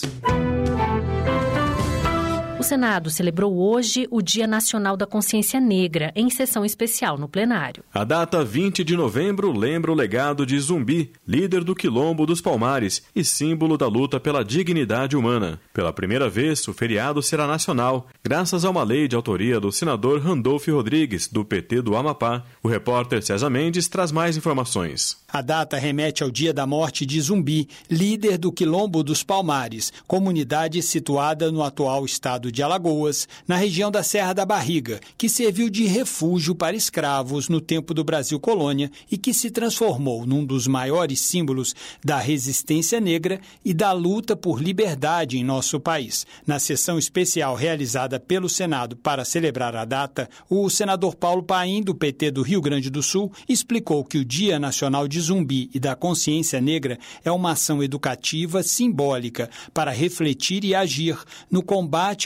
O Senado celebrou hoje o Dia Nacional da Consciência Negra, em sessão especial no plenário. A data 20 de novembro lembra o legado de Zumbi, líder do Quilombo dos Palmares e símbolo da luta pela dignidade humana. Pela primeira vez, o feriado será nacional, graças a uma lei de autoria do senador Randolfo Rodrigues, do PT do Amapá. O repórter César Mendes traz mais informações. A data remete ao dia da morte de Zumbi, líder do Quilombo dos Palmares, comunidade situada no atual estado de Alagoas, na região da Serra da Barriga, que serviu de refúgio para escravos no tempo do Brasil Colônia e que se transformou num dos maiores símbolos da resistência negra e da luta por liberdade em nosso país. Na sessão especial realizada pelo Senado para celebrar a data, o senador Paulo Paim, do PT do Rio Grande do Sul, explicou que o Dia Nacional de Zumbi e da Consciência Negra é uma ação educativa simbólica para refletir e agir no combate ao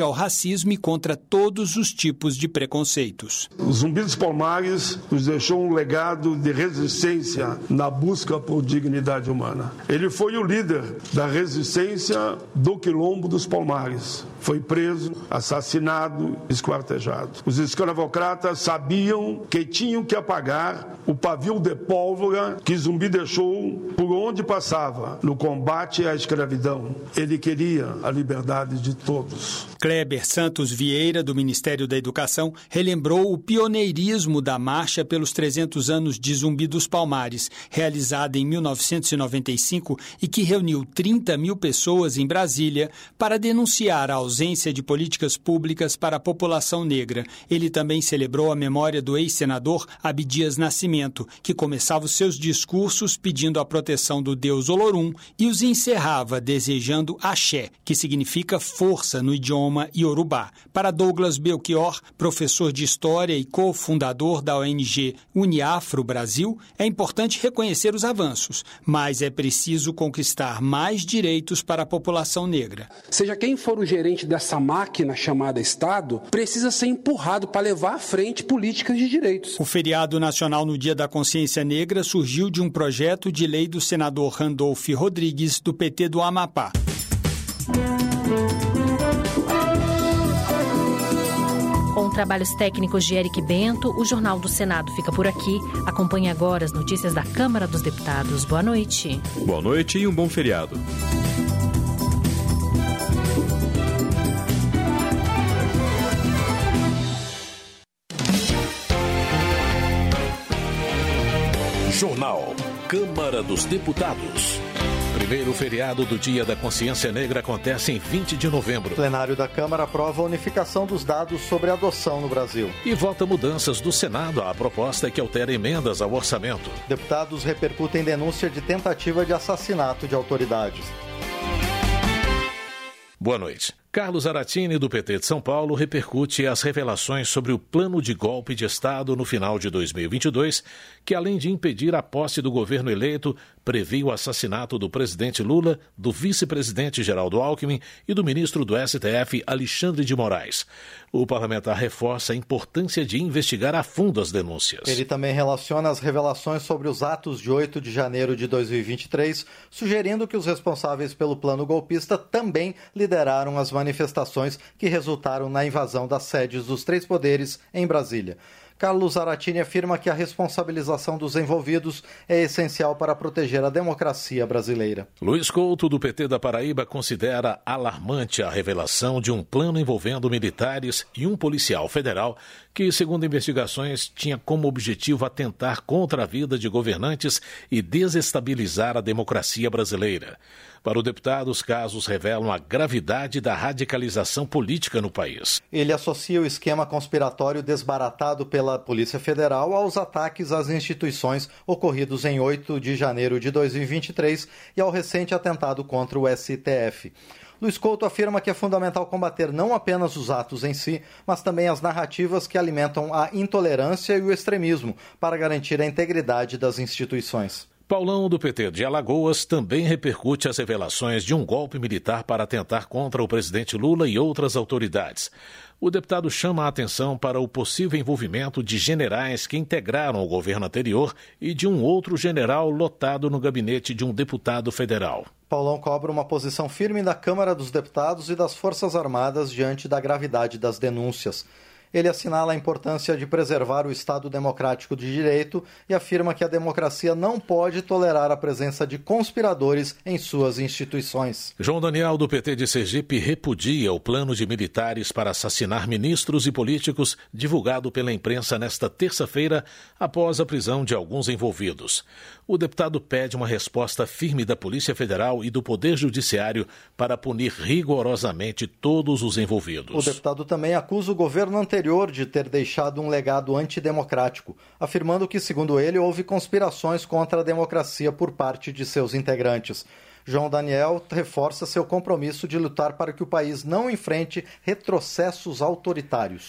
ao racismo e contra todos os tipos de preconceitos. O Zumbi dos Palmares nos deixou um legado de resistência na busca por dignidade humana. Ele foi o líder da resistência do Quilombo dos Palmares. Foi preso, assassinado, esquartejado. Os escravocratas sabiam que tinham que apagar o pavio de pólvora que Zumbi deixou por onde passava no combate à escravidão. Ele queria a liberdade de todos. Kleber Santos Vieira, do Ministério da Educação, relembrou o pioneirismo da Marcha pelos 300 anos de Zumbi dos Palmares, realizada em 1995 e que reuniu 30 mil pessoas em Brasília para denunciar a ausência de políticas públicas para a população negra. Ele também celebrou a memória do ex-senador Abdias Nascimento, que começava os seus discursos pedindo a proteção do deus Olorum e os encerrava desejando axé, que significa força no idioma iorubá. Para Douglas Belchior, professor de História e cofundador da ONG Uniafro Brasil, é importante reconhecer os avanços, mas é preciso conquistar mais direitos para a população negra. Seja quem for o gerente dessa máquina chamada Estado, precisa ser empurrado para levar à frente políticas de direitos. O feriado nacional no Dia da Consciência Negra surgiu de um projeto de lei do senador Randolph Rodrigues, do PT do Amapá. Com trabalhos técnicos de Eric Bento, o Jornal do Senado fica por aqui. Acompanhe agora as notícias da Câmara dos Deputados. Boa noite. Boa noite e um bom feriado. Jornal Câmara dos Deputados. Primeiro feriado do Dia da Consciência Negra acontece em 20 de novembro. O plenário da Câmara aprova a unificação dos dados sobre adoção no Brasil. E vota mudanças do Senado à proposta que altera emendas ao orçamento. Deputados repercutem denúncia de tentativa de assassinato de autoridades. Boa noite. Carlos Aratini, do PT de São Paulo, repercute as revelações sobre o plano de golpe de Estado no final de 2022, que, além de impedir a posse do governo eleito, previu o assassinato do presidente Lula, do vice-presidente Geraldo Alckmin e do ministro do STF, Alexandre de Moraes. O parlamentar reforça a importância de investigar a fundo as denúncias. Ele também relaciona as revelações sobre os atos de 8 de janeiro de 2023, sugerindo que os responsáveis pelo plano golpista também lideraram as manifestações que resultaram na invasão das sedes dos três poderes em Brasília. Carlos Aratini afirma que a responsabilização dos envolvidos é essencial para proteger a democracia brasileira. Luiz Couto, do PT da Paraíba, considera alarmante a revelação de um plano envolvendo militares e um policial federal que, segundo investigações, tinha como objetivo atentar contra a vida de governantes e desestabilizar a democracia brasileira. Para o deputado, os casos revelam a gravidade da radicalização política no país. Ele associa o esquema conspiratório desbaratado pela Polícia Federal aos ataques às instituições ocorridos em 8 de janeiro de 2023 e ao recente atentado contra o STF. Luiz Couto afirma que é fundamental combater não apenas os atos em si, mas também as narrativas que alimentam a intolerância e o extremismo para garantir a integridade das instituições. Paulão, do PT de Alagoas, também repercute as revelações de um golpe militar para atentar contra o presidente Lula e outras autoridades. O deputado chama a atenção para o possível envolvimento de generais que integraram o governo anterior e de um outro general lotado no gabinete de um deputado federal. Paulão cobra uma posição firme da Câmara dos Deputados e das Forças Armadas diante da gravidade das denúncias. Ele assinala a importância de preservar o Estado democrático de direito e afirma que a democracia não pode tolerar a presença de conspiradores em suas instituições. João Daniel, do PT de Sergipe, repudia o plano de militares para assassinar ministros e políticos divulgado pela imprensa nesta terça-feira após a prisão de alguns envolvidos. O deputado pede uma resposta firme da Polícia Federal e do Poder Judiciário para punir rigorosamente todos os envolvidos. O deputado também acusa o governo anterior de ter deixado um legado antidemocrático, afirmando que, segundo ele, houve conspirações contra a democracia por parte de seus integrantes. João Daniel reforça seu compromisso de lutar para que o país não enfrente retrocessos autoritários.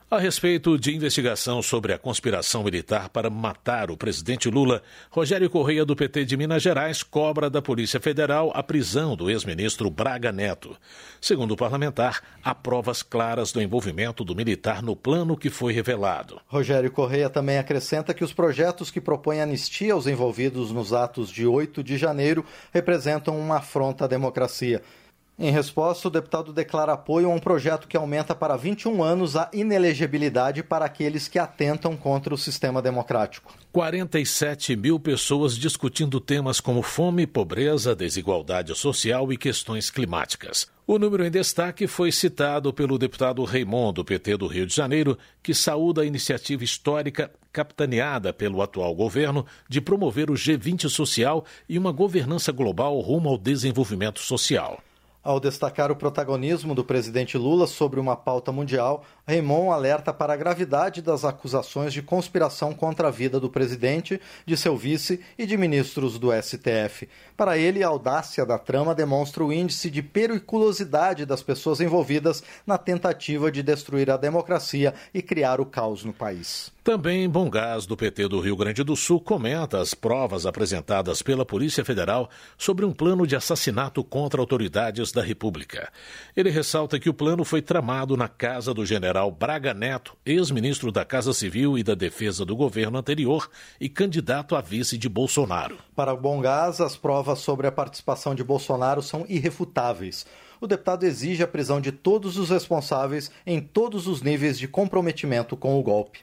A respeito de investigação sobre a conspiração militar para matar o presidente Lula, Rogério Correia, do PT de Minas Gerais, cobra da Polícia Federal a prisão do ex-ministro Braga Neto. Segundo o parlamentar, há provas claras do envolvimento do militar no plano que foi revelado. Rogério Correia também acrescenta que os projetos que propõem anistia aos envolvidos nos atos de 8 de janeiro representam uma afronta à democracia. Em resposta, o deputado declara apoio a um projeto que aumenta para 21 anos a inelegibilidade para aqueles que atentam contra o sistema democrático. 47 mil pessoas discutindo temas como fome, pobreza, desigualdade social e questões climáticas. O número em destaque foi citado pelo deputado Raimon, do PT do Rio de Janeiro, que saúda a iniciativa histórica capitaneada pelo atual governo de promover o G20 social e uma governança global rumo ao desenvolvimento social. Ao destacar o protagonismo do presidente Lula sobre uma pauta mundial, Raimon alerta para a gravidade das acusações de conspiração contra a vida do presidente, de seu vice e de ministros do STF. Para ele, a audácia da trama demonstra o índice de periculosidade das pessoas envolvidas na tentativa de destruir a democracia e criar o caos no país. Também Bom Gás, do PT do Rio Grande do Sul, comenta as provas apresentadas pela Polícia Federal sobre um plano de assassinato contra autoridades da República. Ele ressalta que o plano foi tramado na casa do general Braga Neto, ex-ministro da Casa Civil e da Defesa do governo anterior e candidato a vice de Bolsonaro. Para Bom Gás, as provas sobre a participação de Bolsonaro são irrefutáveis. O deputado exige a prisão de todos os responsáveis em todos os níveis de comprometimento com o golpe.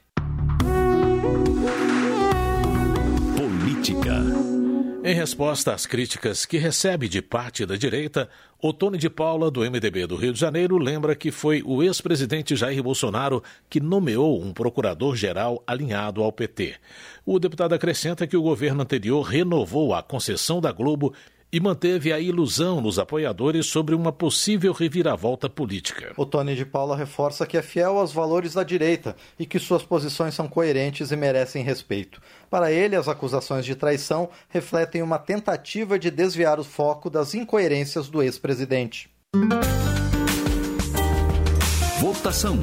Política. Em resposta às críticas que recebe de parte da direita, Ottoni de Paula, do MDB do Rio de Janeiro, lembra que foi o ex-presidente Jair Bolsonaro que nomeou um procurador-geral alinhado ao PT. O deputado acrescenta que o governo anterior renovou a concessão da Globo e manteve a ilusão nos apoiadores sobre uma possível reviravolta política. Ottoni de Paula reforça que é fiel aos valores da direita e que suas posições são coerentes e merecem respeito. Para ele, as acusações de traição refletem uma tentativa de desviar o foco das incoerências do ex-presidente. Votação.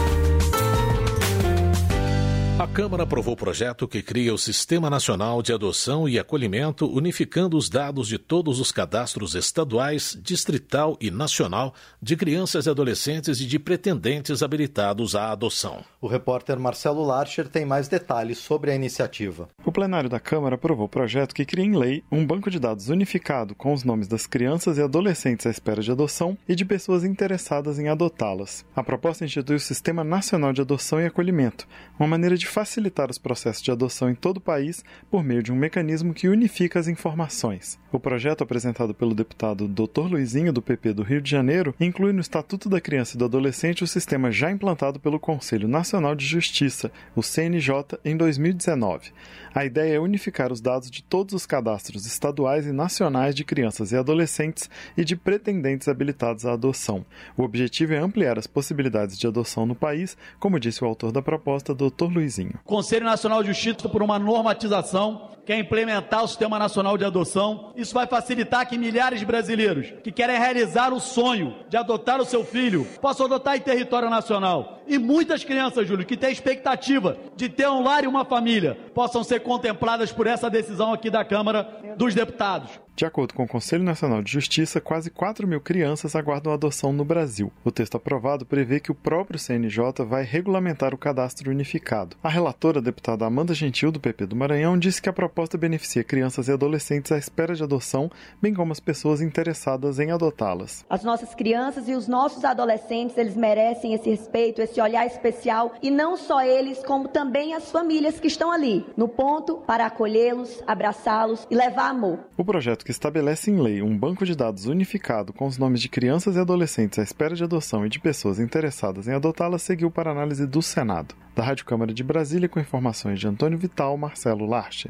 A Câmara aprovou o projeto que cria o Sistema Nacional de Adoção e Acolhimento, unificando os dados de todos os cadastros estaduais, distrital e nacional de crianças e adolescentes e de pretendentes habilitados à adoção. O repórter Marcelo Larcher tem mais detalhes sobre a iniciativa. O plenário da Câmara aprovou o projeto que cria em lei um banco de dados unificado com os nomes das crianças e adolescentes à espera de adoção e de pessoas interessadas em adotá-las. A proposta institui o Sistema Nacional de Adoção e Acolhimento, uma maneira de facilitar os processos de adoção em todo o país por meio de um mecanismo que unifica as informações. O projeto apresentado pelo deputado Dr. Luizinho, do PP do Rio de Janeiro, inclui no Estatuto da Criança e do Adolescente o sistema já implantado pelo Conselho Nacional de Justiça, o CNJ, em 2019. A ideia é unificar os dados de todos os cadastros estaduais e nacionais de crianças e adolescentes e de pretendentes habilitados à adoção. O objetivo é ampliar as possibilidades de adoção no país, como disse o autor da proposta, Dr. Luizinho. O Conselho Nacional de Justiça, por uma normatização, quer implementar o Sistema Nacional de Adoção. Isso vai facilitar que milhares de brasileiros que querem realizar o sonho de adotar o seu filho possam adotar em território nacional. E muitas crianças, Júlio, que têm expectativa de ter um lar e uma família, possam ser contempladas por essa decisão aqui da Câmara dos Deputados. De acordo com o Conselho Nacional de Justiça, quase 4 mil crianças aguardam adoção no Brasil. O texto aprovado prevê que o próprio CNJ vai regulamentar o cadastro unificado. A relatora, a deputada Amanda Gentil, do PP do Maranhão, disse que a proposta beneficia crianças e adolescentes à espera de adoção, bem como as pessoas interessadas em adotá-las. As nossas crianças e os nossos adolescentes, eles merecem esse respeito, esse olhar especial, e não só eles, como também as famílias que estão ali, no ponto para acolhê-los, abraçá-los e levar amor. O projeto que estabelece em lei um banco de dados unificado com os nomes de crianças e adolescentes à espera de adoção e de pessoas interessadas em adotá-las seguiu para análise do Senado. Da Rádio Câmara de Brasília, com informações de Antônio Vital, Marcelo Larcher.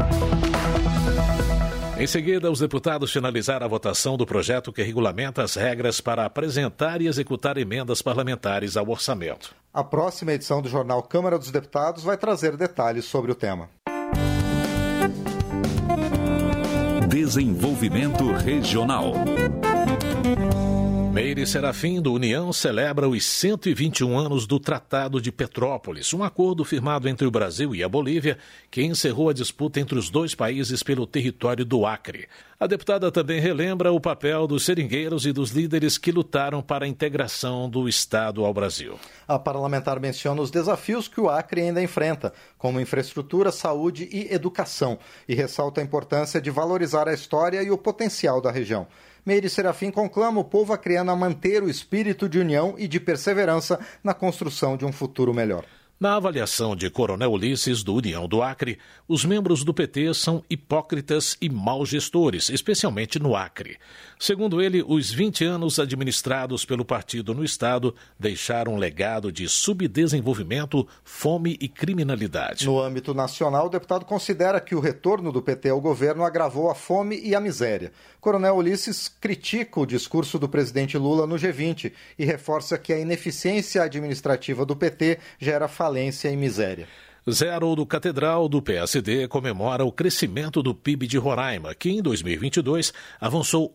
Em seguida, os deputados finalizaram a votação do projeto que regulamenta as regras para apresentar e executar emendas parlamentares ao orçamento. A próxima edição do jornal Câmara dos Deputados vai trazer detalhes sobre o tema. Desenvolvimento Regional. Meire Serafim, do União, celebra os 121 anos do Tratado de Petrópolis, um acordo firmado entre o Brasil e a Bolívia que encerrou a disputa entre os dois países pelo território do Acre. A deputada também relembra o papel dos seringueiros e dos líderes que lutaram para a integração do Estado ao Brasil. A parlamentar menciona os desafios que o Acre ainda enfrenta, como infraestrutura, saúde e educação, e ressalta a importância de valorizar a história e o potencial da região. Meire Serafim conclama o povo acreano a manter o espírito de união e de perseverança na construção de um futuro melhor. Na avaliação de Coronel Ulisses, do União do Acre, os membros do PT são hipócritas e maus gestores, especialmente no Acre. Segundo ele, os 20 anos administrados pelo partido no Estado deixaram um legado de subdesenvolvimento, fome e criminalidade. No âmbito nacional, o deputado considera que o retorno do PT ao governo agravou a fome e a miséria. Coronel Ulisses critica o discurso do presidente Lula no G20 e reforça que a ineficiência administrativa do PT gera falência e miséria. Zé Haroldo Catedral, do PSD, comemora o crescimento do PIB de Roraima, que em 2022 avançou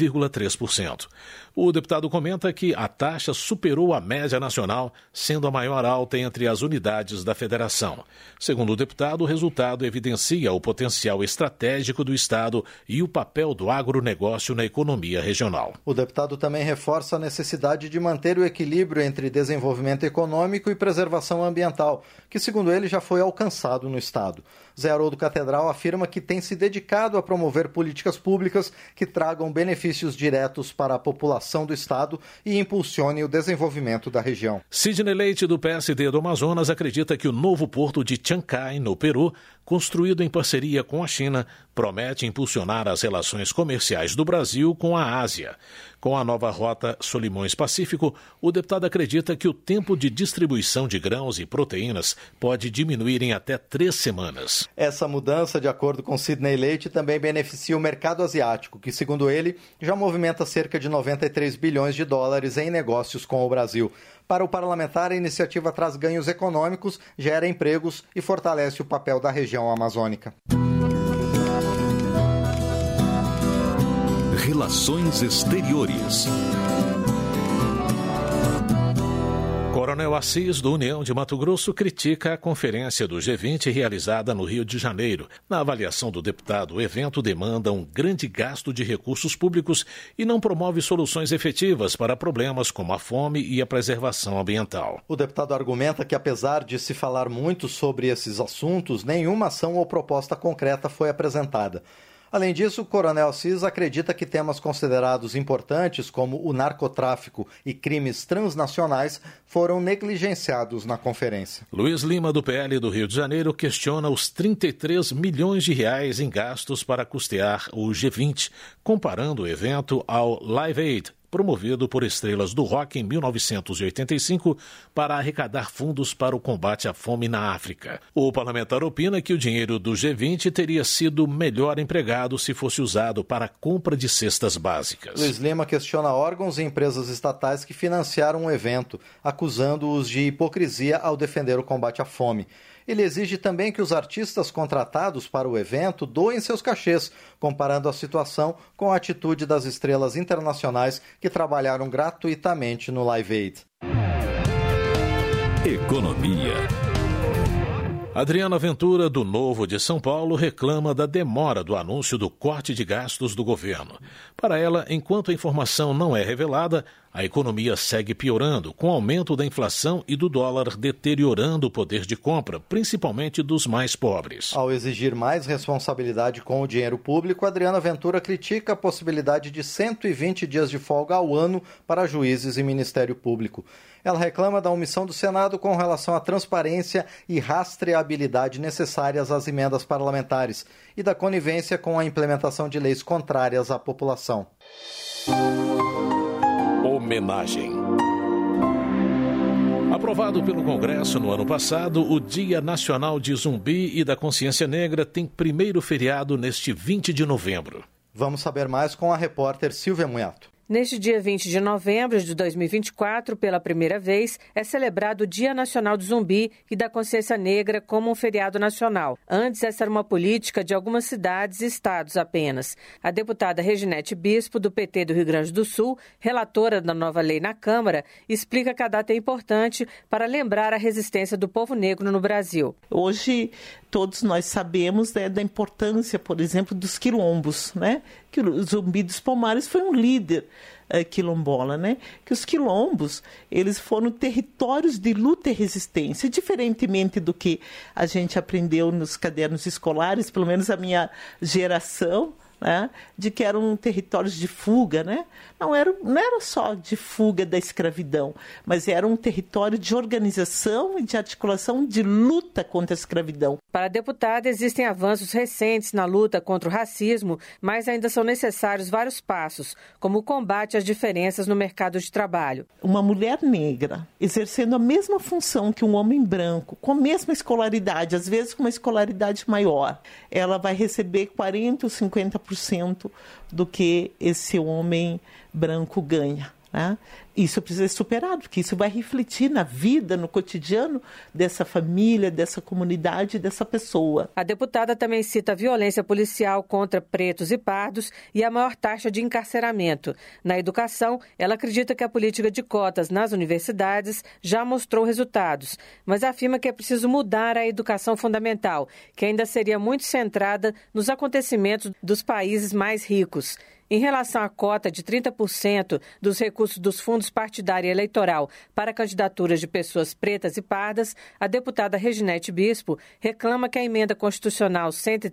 11,3%. O deputado comenta que a taxa superou a média nacional, sendo a maior alta entre as unidades da federação. Segundo o deputado, o resultado evidencia o potencial estratégico do Estado e o papel do agronegócio na economia regional. O deputado também reforça a necessidade de manter o equilíbrio entre desenvolvimento econômico e preservação ambiental, que, segundo ele, já foi alcançado no Estado. Zé Haroldo Catedral afirma que tem se dedicado a promover políticas públicas que tragam benefícios diretos para a população do Estado e impulsionem o desenvolvimento da região. Sidney Leite, do PSD do Amazonas, acredita que o novo porto de Chancay, no Peru, construído em parceria com a China, promete impulsionar as relações comerciais do Brasil com a Ásia. Com a nova rota Solimões-Pacífico, o deputado acredita que o tempo de distribuição de grãos e proteínas pode diminuir em até 3 semanas. Essa mudança, de acordo com Sidney Leite, também beneficia o mercado asiático, que, segundo ele, já movimenta cerca de 93 bilhões de dólares em negócios com o Brasil. Para o parlamentar, a iniciativa traz ganhos econômicos, gera empregos e fortalece o papel da região amazônica. Relações Exteriores. Coronel Assis, do União de Mato Grosso, critica a conferência do G20 realizada no Rio de Janeiro. Na avaliação do deputado, o evento demanda um grande gasto de recursos públicos e não promove soluções efetivas para problemas como a fome e a preservação ambiental. O deputado argumenta que, apesar de se falar muito sobre esses assuntos, nenhuma ação ou proposta concreta foi apresentada. Além disso, o Coronel Assis acredita que temas considerados importantes, como o narcotráfico e crimes transnacionais, foram negligenciados na conferência. Luiz Lima, do PL do Rio de Janeiro, questiona os 33 milhões de reais em gastos para custear o G20, comparando o evento ao Live Aid, promovido por estrelas do rock em 1985 para arrecadar fundos para o combate à fome na África. O parlamentar opina que o dinheiro do G20 teria sido melhor empregado se fosse usado para a compra de cestas básicas. Luiz Lima questiona órgãos e empresas estatais que financiaram o evento, acusando-os de hipocrisia ao defender o combate à fome. Ele exige também que os artistas contratados para o evento doem seus cachês, comparando a situação com a atitude das estrelas internacionais que trabalharam gratuitamente no Live Aid. Economia. Adriana Ventura, do Novo de São Paulo, reclama da demora do anúncio do corte de gastos do governo. Para ela, enquanto a informação não é revelada, a economia segue piorando, com o aumento da inflação e do dólar deteriorando o poder de compra, principalmente dos mais pobres. Ao exigir mais responsabilidade com o dinheiro público, Adriana Ventura critica a possibilidade de 120 dias de folga ao ano para juízes e Ministério Público. Ela reclama da omissão do Senado com relação à transparência e rastreabilidade necessárias às emendas parlamentares e da conivência com a implementação de leis contrárias à população. Homenagem. Aprovado pelo Congresso no ano passado, o Dia Nacional de Zumbi e da Consciência Negra tem primeiro feriado neste 20 de novembro. Vamos saber mais com a repórter Silvia Munhato. Neste dia 20 de novembro de 2024, pela primeira vez, é celebrado o Dia Nacional do Zumbi e da Consciência Negra como um feriado nacional. Antes, essa era uma política de algumas cidades e estados apenas. A deputada Reginete Bispo, do PT do Rio Grande do Sul, relatora da nova lei na Câmara, explica que a data é importante para lembrar a resistência do povo negro no Brasil. Hoje, todos nós sabemos, né, da importância, por exemplo, dos quilombos, né? Que o Zumbi dos Palmares foi um líder quilombola, né? Que os quilombos, eles foram territórios de luta e resistência, diferentemente do que a gente aprendeu nos cadernos escolares, pelo menos a minha geração, né? De que eram territórios de fuga, né? Não era só de fuga da escravidão, mas era um território de organização e de articulação de luta contra a escravidão. Para a deputada, existem avanços recentes na luta contra o racismo, mas ainda são necessários vários passos, como o combate às diferenças no mercado de trabalho. Uma mulher negra exercendo a mesma função que um homem branco, com a mesma escolaridade, às vezes com uma escolaridade maior, ela vai receber 40% ou 50% do que esse homem branco ganha, né? Isso precisa ser superado, porque isso vai refletir na vida, no cotidiano dessa família, dessa comunidade, dessa pessoa. A deputada também cita a violência policial contra pretos e pardos e a maior taxa de encarceramento. Na educação, ela acredita que a política de cotas nas universidades já mostrou resultados, mas afirma que é preciso mudar a educação fundamental, que ainda seria muito centrada nos acontecimentos dos países mais ricos. Em relação à cota de 30% dos recursos dos fundos partidário e eleitoral para candidaturas de pessoas pretas e pardas, a deputada Reginete Bispo reclama que a emenda constitucional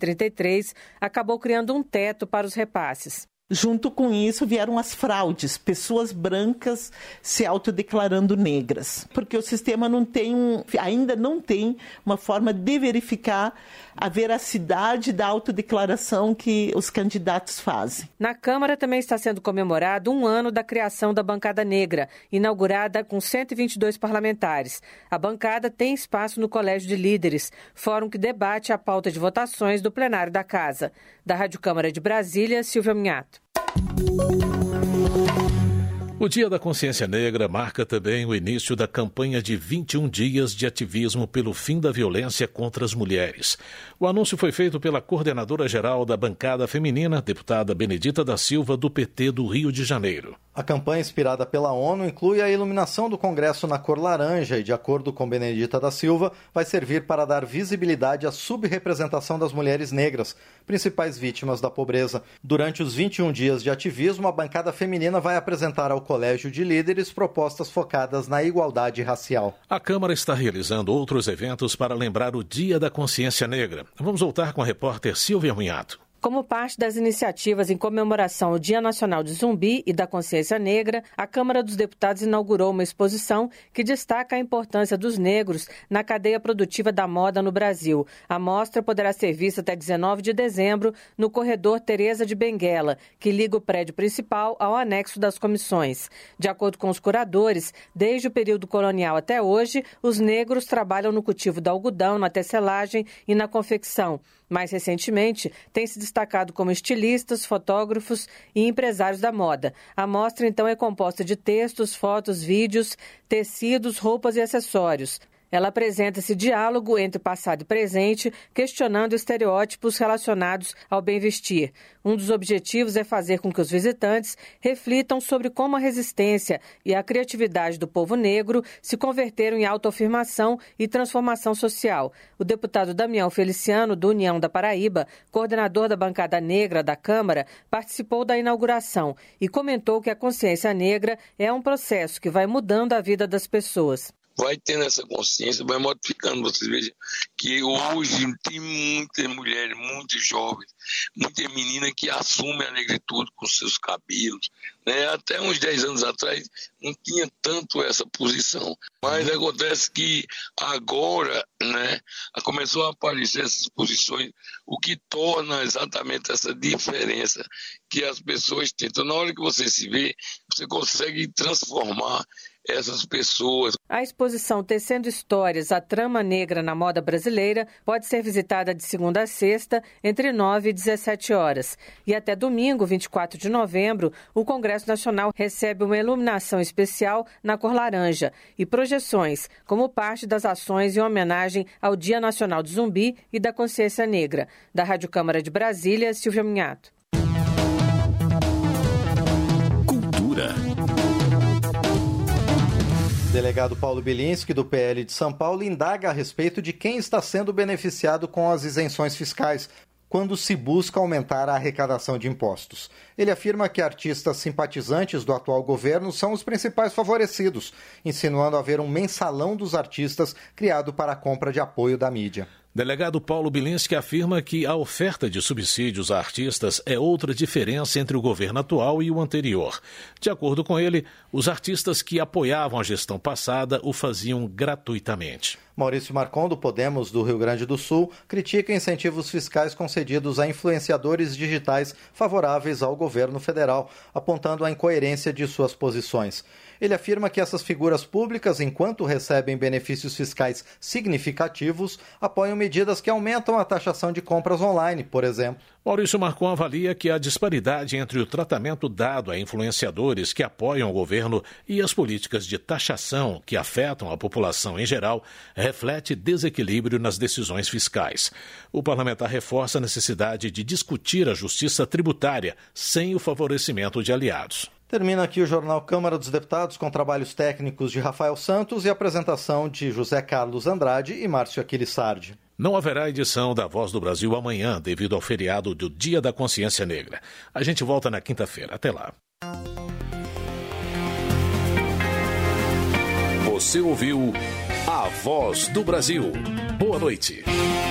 133 acabou criando um teto para os repasses. Junto com isso vieram as fraudes, pessoas brancas se autodeclarando negras, porque o sistema ainda não tem uma forma de verificar a veracidade da autodeclaração que os candidatos fazem. Na Câmara também está sendo comemorado um ano da criação da Bancada Negra, inaugurada com 122 parlamentares. A bancada tem espaço no Colégio de Líderes, fórum que debate a pauta de votações do plenário da Casa. Da Rádio Câmara de Brasília, Silvia Minhato. O Dia da Consciência Negra marca também o início da campanha de 21 dias de ativismo pelo fim da violência contra as mulheres. O anúncio foi feito pela coordenadora-geral da bancada feminina, deputada Benedita da Silva, do PT do Rio de Janeiro. A campanha inspirada pela ONU inclui a iluminação do Congresso na cor laranja e, de acordo com Benedita da Silva, vai servir para dar visibilidade à subrepresentação das mulheres negras, principais vítimas da pobreza. Durante os 21 dias de ativismo, a bancada feminina vai apresentar ao Colégio de Líderes propostas focadas na igualdade racial. A Câmara está realizando outros eventos para lembrar o Dia da Consciência Negra. Vamos voltar com a repórter Silvia Minhato. Como parte das iniciativas em comemoração ao Dia Nacional de Zumbi e da Consciência Negra, a Câmara dos Deputados inaugurou uma exposição que destaca a importância dos negros na cadeia produtiva da moda no Brasil. A mostra poderá ser vista até 19 de dezembro no corredor Teresa de Benguela, que liga o prédio principal ao anexo das comissões. De acordo com os curadores, desde o período colonial até hoje, os negros trabalham no cultivo do algodão, na tecelagem e na confecção. Mais recentemente, têm se destacado como estilistas, fotógrafos e empresários da moda. A mostra, então, é composta de textos, fotos, vídeos, tecidos, roupas e acessórios. Ela apresenta esse diálogo entre passado e presente, questionando estereótipos relacionados ao bem-vestir. Um dos objetivos é fazer com que os visitantes reflitam sobre como a resistência e a criatividade do povo negro se converteram em autoafirmação e transformação social. O deputado Damião Feliciano, do União da Paraíba, coordenador da bancada negra da Câmara, participou da inauguração e comentou que a consciência negra é um processo que vai mudando a vida das pessoas. Vai tendo essa consciência, vai modificando. Vocês vejam que hoje tem muitas mulheres, muitos jovens, muitas meninas que assumem a negritude com seus cabelos, né? Até uns 10 anos atrás não tinha tanto essa posição. Mas acontece que agora, né, começou a aparecer essas posições, o que torna exatamente essa diferença que as pessoas têm. Então, na hora que você se vê, você consegue transformar essas pessoas. A exposição Tecendo Histórias, a Trama Negra na Moda Brasileira pode ser visitada de segunda a sexta, entre 9 e 17 horas. E até domingo, 24 de novembro, o Congresso Nacional recebe uma iluminação especial na cor laranja e projeções, como parte das ações em homenagem ao Dia Nacional do Zumbi e da Consciência Negra. Da Rádio Câmara de Brasília, Silvia Minhato. Cultura. Delegado Paulo Bilinski, do PL de São Paulo, indaga a respeito de quem está sendo beneficiado com as isenções fiscais quando se busca aumentar a arrecadação de impostos. Ele afirma que artistas simpatizantes do atual governo são os principais favorecidos, insinuando haver um mensalão dos artistas criado para a compra de apoio da mídia. Delegado Paulo Bilinski afirma que a oferta de subsídios a artistas é outra diferença entre o governo atual e o anterior. De acordo com ele, os artistas que apoiavam a gestão passada o faziam gratuitamente. Maurício Marcon, do Podemos do Rio Grande do Sul, critica incentivos fiscais concedidos a influenciadores digitais favoráveis ao governo federal, apontando a incoerência de suas posições. Ele afirma que essas figuras públicas, enquanto recebem benefícios fiscais significativos, apoiam medidas que aumentam a taxação de compras online, por exemplo. Maurício Marcon avalia que a disparidade entre o tratamento dado a influenciadores que apoiam o governo e as políticas de taxação que afetam a população em geral reflete desequilíbrio nas decisões fiscais. O parlamentar reforça a necessidade de discutir a justiça tributária sem o favorecimento de aliados. Termina aqui o Jornal Câmara dos Deputados com trabalhos técnicos de Rafael Santos e apresentação de José Carlos Andrade e Márcio Aquilissardi. Não haverá edição da Voz do Brasil amanhã, devido ao feriado do Dia da Consciência Negra. A gente volta na quinta-feira. Até lá. Você ouviu A Voz do Brasil. Boa noite.